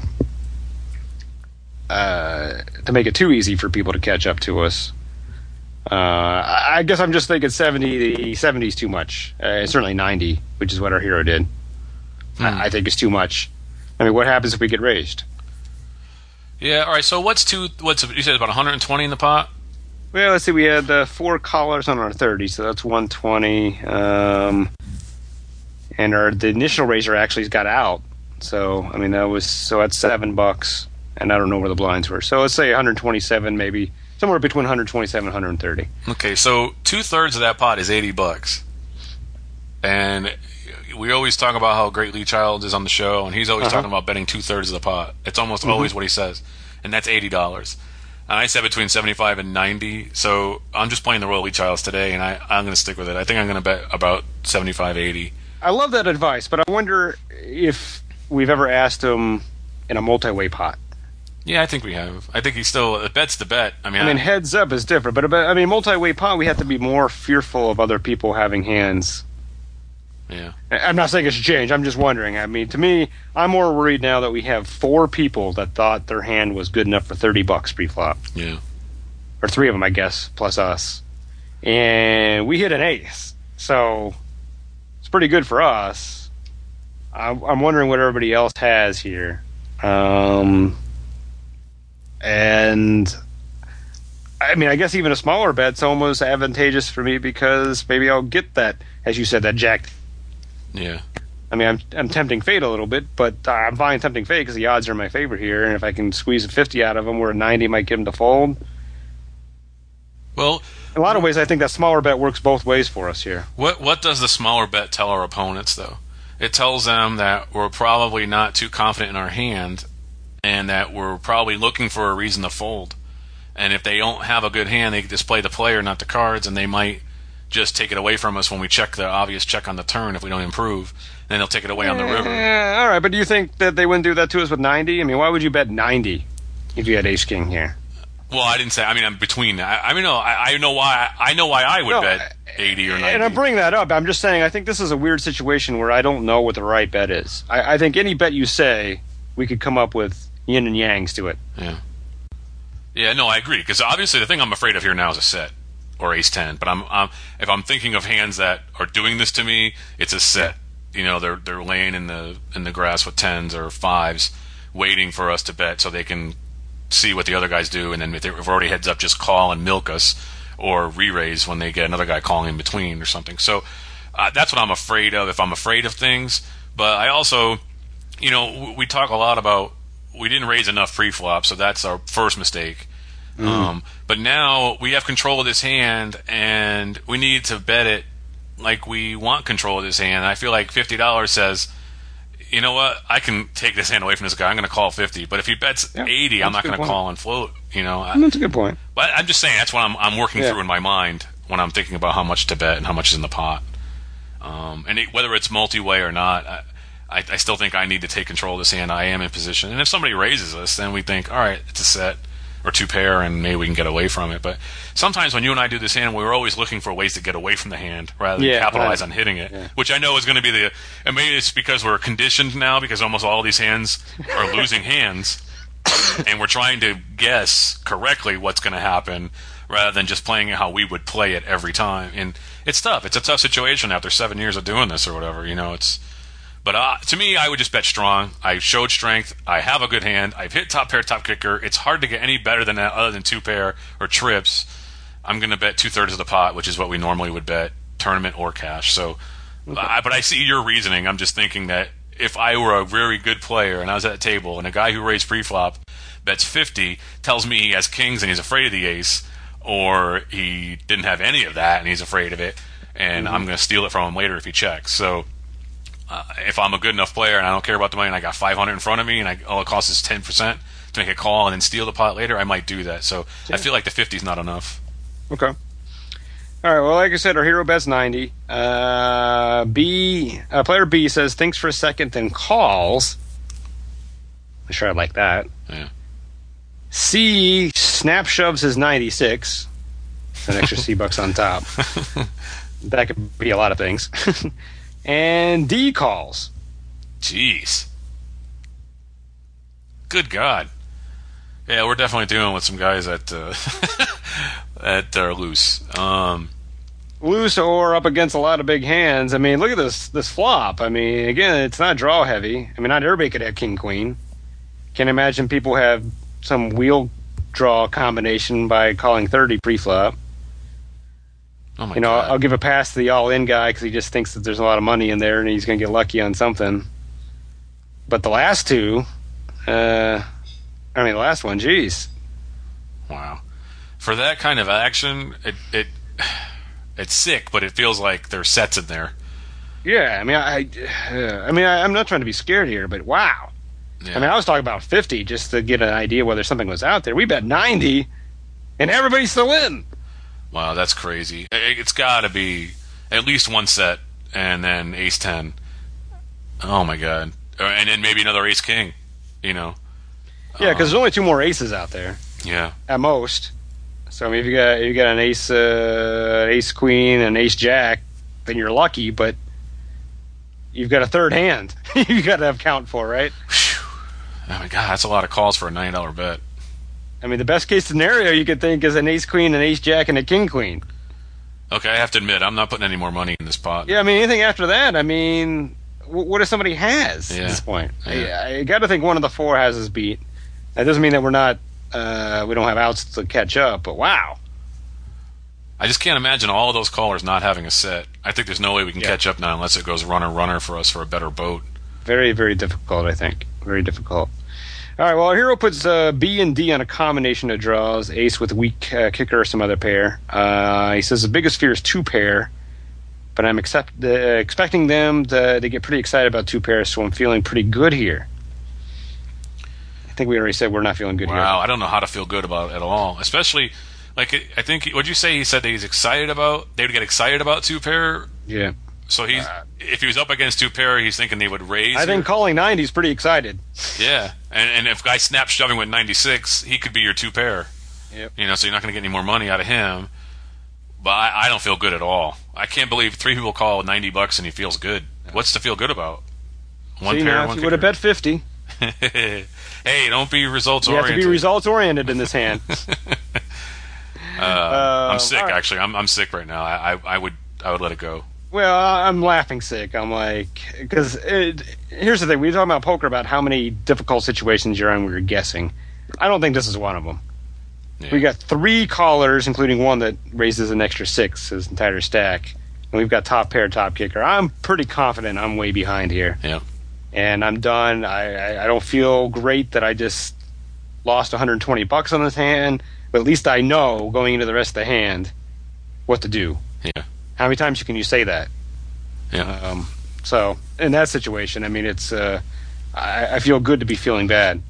make it too easy for people to catch up to us. I guess I'm just thinking 70 is too much. Certainly 90, which is what our hero did. I think is too much. I mean, what happens if we get raised? Yeah, all right, so you said about 120 in the pot? Well, let's see, we had 4 callers on our 30, so that's 120. And the initial raiser actually got out. So, I mean, that's $7, and I don't know where the blinds were. So let's say 127 maybe. Somewhere between 127 and 130. Okay, so 2/3 of that pot is $80, and we always talk about how great Lee Childs is on the show, and he's always talking about betting 2/3 of the pot. It's almost always what he says, and that's $80. And I said between 75 and 90, so I'm just playing the role of Lee Childs today, and I'm going to stick with it. I think I'm going to bet about 75, 80. I love that advice, but I wonder if we've ever asked him in a multi-way pot. Yeah, I think we have. I think he's still, bet's the bet. I mean, heads up is different, but multi-way pot, we have to be more fearful of other people having hands. Yeah. I'm not saying it should change. I'm just wondering. I mean, to me, I'm more worried now that we have 4 people that thought their hand was good enough for $30 pre-flop. Yeah. Or 3 of them, I guess, plus us. And we hit an ace. So it's pretty good for us. I'm wondering what everybody else has here. And I mean, I guess even a smaller bet's almost advantageous for me because maybe I'll get that, as you said, that jack. Yeah. I mean, I'm tempting fate a little bit, but I'm fine tempting fate because the odds are in my favor here, and if I can squeeze a 50 out of them, where a 90 might get them to fold. Well, in a lot of ways, I think that smaller bet works both ways for us here. What does the smaller bet tell our opponents, though? It tells them that we're probably not too confident in our hand, and that we're probably looking for a reason to fold. And if they don't have a good hand, they just play the player, not the cards, and they might just take it away from us when we check the obvious check on the turn if we don't improve. Then they'll take it away on the river. All right, but do you think that they wouldn't do that to us with 90? I mean, why would you bet 90 if you had ace-king here? Well, I didn't say. I mean, I'm between. I mean, no. I know why. I know why I would bet 80 or 90. And I'm bringing that up. I'm just saying. I think this is a weird situation where I don't know what the right bet is. I think any bet you say, we could come up with yin and yangs to it. Yeah. Yeah. No, I agree. Because obviously, the thing I'm afraid of here now is a set or ace 10. But if I'm thinking of hands that are doing this to me, it's a set. You know, they're laying in the grass with 10s or 5s, waiting for us to bet so they can see what the other guys do, and then if we're already heads up, just call and milk us, or re-raise when they get another guy calling in between or something. So that's what I'm afraid of if I'm afraid of things. But I also, you know, we talk a lot about we didn't raise enough pre-flop, so that's our first mistake. But now we have control of this hand, and we need to bet it like we want control of this hand. I feel like $50 says, you know what? I can take this hand away from this guy. I'm going to call 50. But if he bets 80, I'm not going to call and float. You know, that's a good point. But I'm just saying that's what I'm working through in my mind when I'm thinking about how much to bet and how much is in the pot. Whether it's multi-way or not, I still think I need to take control of this hand. I am in position. And if somebody raises us, then we think, all right, it's a set or 2 pair, and maybe we can get away from it. But sometimes when you and I do this hand, we're always looking for ways to get away from the hand rather than capitalize on hitting it, which I know is going to be and maybe it's because we're conditioned now because almost all these hands are losing hands, and we're trying to guess correctly what's going to happen rather than just playing it how we would play it every time. And it's tough. It's a tough situation after 7 years of doing this or whatever. You know, But to me, I would just bet strong. I showed strength. I have a good hand. I've hit top pair, top kicker. It's hard to get any better than that other than 2 pair or trips. I'm going to bet 2/3 of the pot, which is what we normally would bet, tournament or cash. So, but I see your reasoning. I'm just thinking that if I were a very good player and I was at a table and a guy who raised pre-flop bets 50, tells me he has kings and he's afraid of the ace, or he didn't have any of that and he's afraid of it, and I'm going to steal it from him later if he checks. So if I'm a good enough player and I don't care about the money and I got 500 in front of me and all it costs is 10% to make a call and then steal the pot later, I might do that. So I feel like the 50 is not enough. Okay. All right. Well, like I said, our hero bets 90. Player B says thinks for a second, then calls. I'm sure I'd like that. Yeah. C snap shoves his 96. An extra C-bucks on top. That could be a lot of things. And D calls. Jeez. Good God. Yeah, we're definitely dealing with some guys that are loose. Loose or up against a lot of big hands. I mean, look at this flop. I mean, again, it's not draw heavy. I mean, not everybody could have king queen. Can't imagine people have some wheel draw combination by calling 30 pre-flop. Oh my God. I'll give a pass to the all-in guy because he just thinks that there's a lot of money in there and he's going to get lucky on something. But the last two, the last one, geez. Wow. For that kind of action, it's sick, but it feels like there's sets in there. Yeah, I'm not trying to be scared here, but wow. Yeah. I mean, I was talking about 50 just to get an idea whether something was out there. We bet 90, and everybody's still in. Wow, that's crazy. It's got to be at least one set and then ace 10. Oh my god! And then maybe another ace king. You know. Yeah, because there's only 2 more aces out there Yeah. at most. So I mean, if you got an ace queen, and ace jack, then you're lucky. But you've got a third hand. You got to have count for, right? Oh my god, that's a lot of calls for a $90 bet. I mean, the best case scenario you could think is an ace queen, an ace jack, and a king queen. Okay, I have to admit, I'm not putting any more money in this pot. Yeah, I mean, anything after that, I mean, what if somebody has at this point? Yeah. I got to think one of the 4 has us beat. That doesn't mean that we're not, we don't have outs to catch up, but wow. I just can't imagine all of those callers not having a set. I think there's no way we can catch up now unless it goes runner for us for a better boat. Very, very difficult, I think. Very difficult. All right, well, our hero puts B and D on a combination of draws, ace with weak kicker or some other pair. He says the biggest fear is 2 pair, but I'm expecting them to get pretty excited about 2 pairs, so I'm feeling pretty good here. I think we already said we're not feeling good here. Wow, I don't know how to feel good about it at all. Especially, like, I think, what'd you say he said that he's excited about? They would get excited about 2 pair? Yeah. So he's if he was up against 2 pair, he's thinking they would raise. I think calling 90 is pretty excited. Yeah, and if guy snaps shoving with 96, he could be your 2 pair. Yep. You know, so you're not going to get any more money out of him. But I don't feel good at all. I can't believe 3 people call $90 and he feels good. What's to feel good about? One See, pair, now, one if you would have bet 50, Hey, don't be results you have oriented. to be results oriented in this hand. I'm sick. all right. Actually, I'm sick right now. I would let it go. Well, I'm laughing sick. I'm like, because here's the thing: we were talking about poker, about how many difficult situations you're in. We were guessing. I don't think this is one of them. Yeah. We got 3 callers, including one that raises an extra 6 his entire stack, and we've got top pair, top kicker. I'm pretty confident I'm way behind here, Yeah. and I'm done. I don't feel great that I just lost $120 on this hand, but at least I know going into the rest of the hand what to do. Yeah. How many times can you say that? Yeah. So in that situation, I mean, it's I feel good to be feeling bad.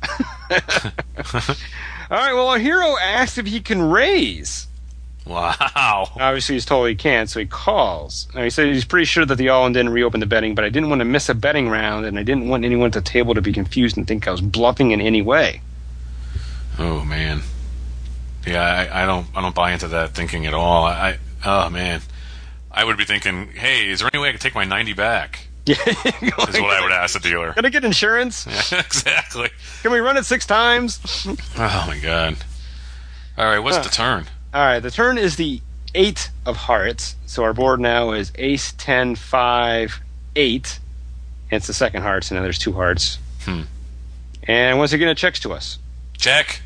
All right. Well, our hero asks if he can raise. Wow. Obviously, he's told he can't, so he calls. Now, he said he's pretty sure that the all-in didn't reopen the betting, but I didn't want to miss a betting round, and I didn't want anyone at the table to be confused and think I was bluffing in any way. Oh man. Yeah, I don't buy into that thinking at all. Oh man. I would be thinking, hey, is there any way I could take my 90 back? Yeah, Is what I would ask the dealer. Gonna get insurance? Yeah, exactly. Can we run it 6 times? Oh my god. All right, what's the turn? All right, the turn is the 8 of hearts. So our board now is ace, 10, 5, 8. It's the second hearts, and then there's 2 hearts. And once again, it checks to us. Check.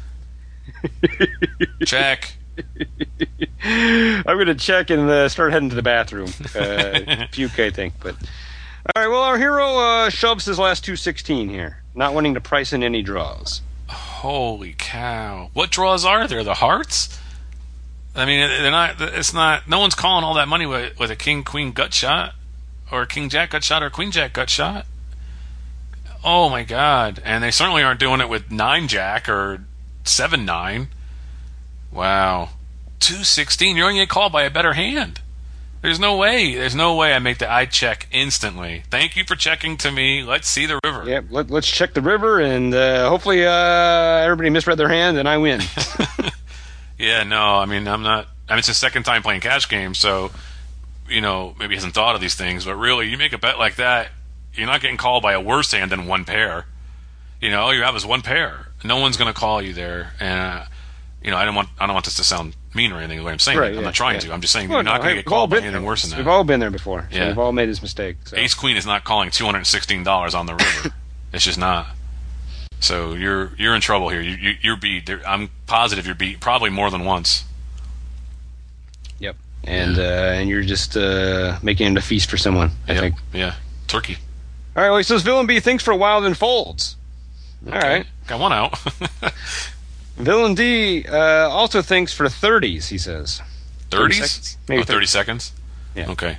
Check. I'm going to check and start heading to the bathroom. Puke, I think. But all right, well, our hero shoves his last 216 here, not wanting to price in any draws. Holy cow! What draws are there? The hearts? I mean, they're not. It's not. No one's calling all that money with a king queen gut shot, or a king jack gut shot, or a queen jack gut shot. Oh my god! And they certainly aren't doing it with 9 jack or 7-9. Wow, 216. You're going to get called by a better hand. There's no way. There's no way I check instantly. Thank you for checking to me. Let's see the river. Yep, let's check the river, and hopefully everybody misread their hand, and I win. Yeah, no, I mean, I'm not. I mean, it's his second time playing cash games, so, you know, maybe he hasn't thought of these things, but really, you make a bet like that, you're not getting called by a worse hand than 1 pair. You know, all you have is 1 pair. No one's going to call you there, and, you know, I don't want this to sound mean or anything, the way I'm saying it. I'm not trying to. I'm just saying you're not going to get called by anything worse than that. We've all been there before, so Yeah. we've all made this mistake. So. Ace Queen is not calling $216 on the river. It's just not. So you're in trouble here. You're beat. I'm positive you're beat, probably more than once. Yep, and you're just making it a feast for someone, I think. Yeah, turkey. All right, well, he says Villain B thinks for a while then folds. All right. Got one out. Villain D also thinks for 30s, he says. 30s? Maybe 30 seconds? Yeah. Okay.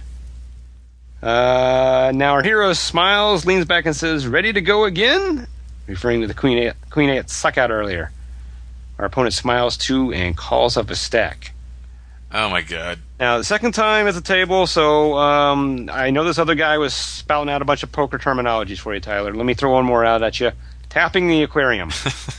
Now our hero smiles, leans back and says, ready to go again? Referring to the Queen 8 suck out earlier. Our opponent smiles too and calls up a stack. Oh, my God. Now, the second time at the table, so I know this other guy was spouting out a bunch of poker terminologies for you, Tyler. Let me throw one more out at you. Tapping the aquarium.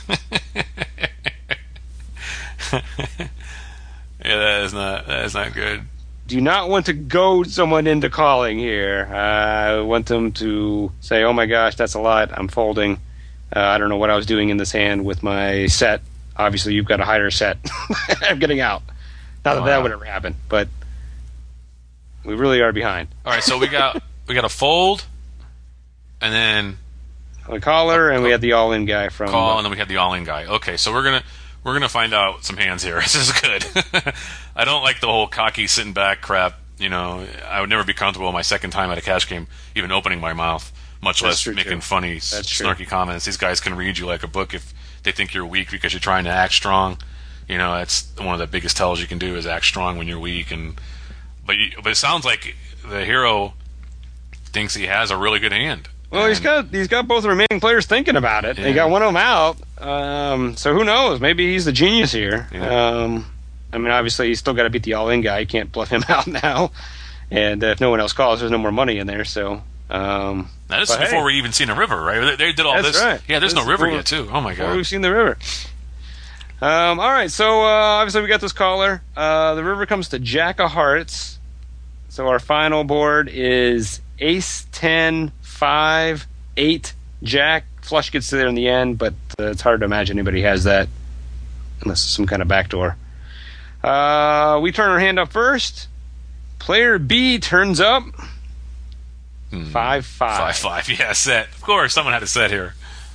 Yeah, that is not good. Do not want to goad someone into calling here. I want them to say, oh my gosh, that's a lot. I'm folding. I don't know what I was doing in this hand with my set. Obviously, you've got a higher set. I'm getting out. Not that that would ever happen, but we really are behind. All right, so we got a fold, and then a caller, and we had the all-in guy from call, and then we had the all-in guy. Okay, so we're gonna find out some hands here. This is good. I don't like the whole cocky sitting back crap. You know, I would never be comfortable my second time at a cash game, even opening my mouth, much less making funny, snarky comments. These guys can read you like a book if they think you're weak because you're trying to act strong. You know, that's one of the biggest tells you can do is act strong when you're weak. But it sounds like the hero thinks he has a really good hand. Well, he's got both the remaining players thinking about it. Yeah. He got one of them out. So who knows? Maybe he's the genius here. Yeah. I mean, obviously, he's still got to beat the all-in guy. You can't bluff him out now. And if no one else calls, there's no more money in there. So now, this is before we even seen a river, right? They did all this. Right. Yeah, there's no river yet, too. Oh, my God. We've seen the river. All right, so obviously we got this caller. The river comes to Jack of Hearts. So our final board is Ace 10, 5, 8, Jack. Flush gets there in the end, but it's hard to imagine anybody has that unless it's some kind of backdoor. We turn our hand up first. Player B turns up 5-5. 5-5, yeah, set. Of course, someone had a set here.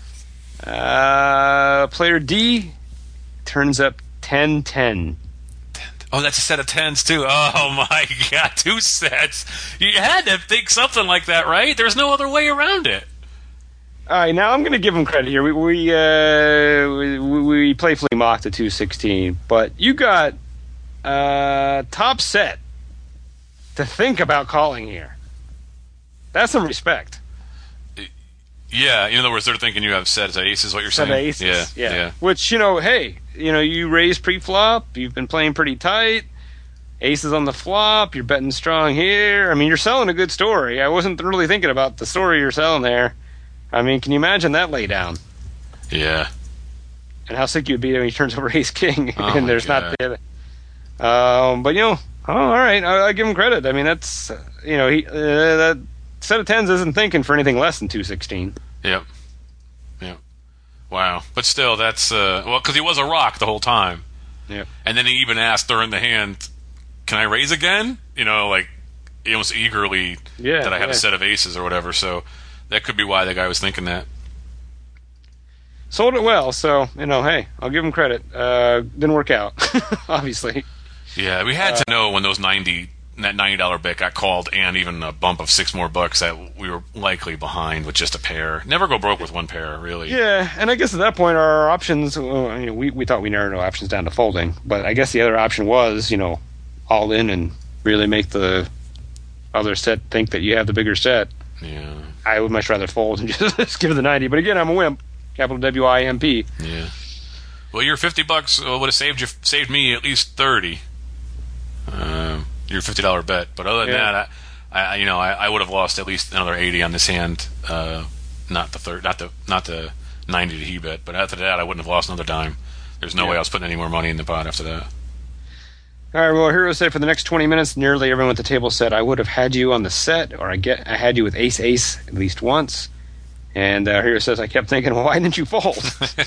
Player D turns up 10-10. Oh, that's a set of tens, too. Oh, my God, 2 sets. You had to think something like that, right? There's no other way around it. All right, now I'm going to give him credit here. We playfully mocked the 216, but you got top set to think about calling here. That's some respect. Yeah, in other words, they're thinking you have set as aces, what you're saying? Set of aces, yeah. Which, hey, you raise pre-flop, you've been playing pretty tight, aces on the flop, you're betting strong here. I mean, you're selling a good story. I wasn't really thinking about the story you're selling there. I mean, can you imagine that lay down? Yeah. And how sick you'd be when he turns over ace-king and there's not the other. But, all right, I give him credit. I mean, that's, that set of tens isn't thinking for anything less than 216. Yep. Wow. But still, that's, because he was a rock the whole time. Yeah. And then he even asked during the hand, can I raise again? He almost eagerly that I have a set of aces or whatever. So that could be why the guy was thinking that. Sold it well, so, hey, I'll give him credit. Didn't work out, obviously. Yeah, we had to know when that $90 bet got called and even a bump of $6 more that we were likely behind with just a pair. Never go broke with one pair, really. Yeah, and I guess at that point our options, we thought we narrowed our options down to folding, but I guess the other option was, all in and really make the other set think that you have the bigger set. Yeah. I would much rather fold and just give it the 90, but again, I'm a wimp. Capital W-I-M-P. Yeah. Well, your $50 would have saved me at least 30. Your $50 bet, but other than that, I would have lost at least another 80 on this hand. Not the 90 that he bet, but after that, I wouldn't have lost another dime. There's no way I was putting any more money in the pot after that. All right. Well, Hero said for the next 20 minutes, nearly everyone at the table said I would have had you on the set, or I had you with ace at least once. And Hero says I kept thinking, well, why didn't you fold?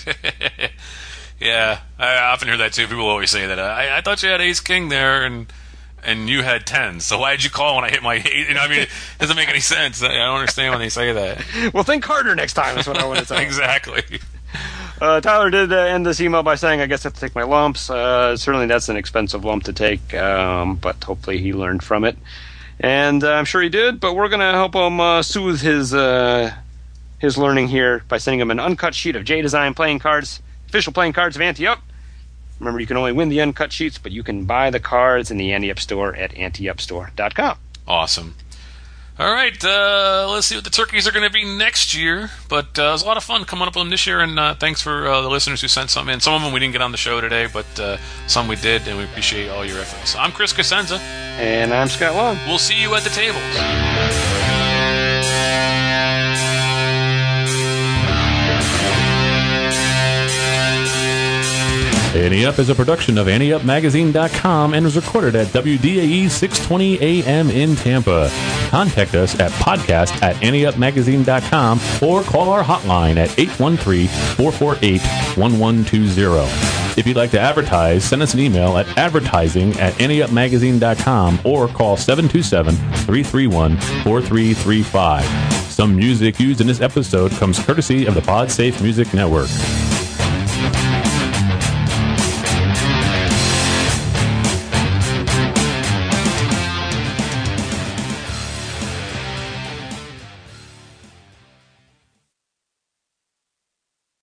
Yeah, I often hear that too. People always say that. I thought you had ace king there, and you had 10. So why did you call when I hit my 8? It doesn't make any sense. I don't understand when they say that. Well, think harder next time. That's what I want to say. Exactly. Tyler did end this email by saying, I guess I have to take my lumps. Certainly that's an expensive lump to take, but hopefully he learned from it. And I'm sure he did, but we're going to help him soothe his learning here by sending him an uncut sheet of J-Design playing cards, official playing cards of Ante Up. Remember, you can only win the uncut sheets, but you can buy the cards in the Ante Up store at anteupstore.com. Awesome. All right, let's see what the turkeys are going to be next year. But it was a lot of fun coming up with them this year, and thanks for the listeners who sent some in. Some of them we didn't get on the show today, but some we did, and we appreciate all your efforts. I'm Chris Cosenza. And I'm Scott Long. We'll see you at the tables. Ante Up is a production of AnteUpMagazine.com and is recorded at WDAE 620 AM in Tampa. Contact us at podcast@AnteUpMagazine.com or call our hotline at 813-448-1120. If you'd like to advertise, send us an email at advertising@AnteUpMagazine.com or call 727-331-4335. Some music used in this episode comes courtesy of the PodSafe Music Network.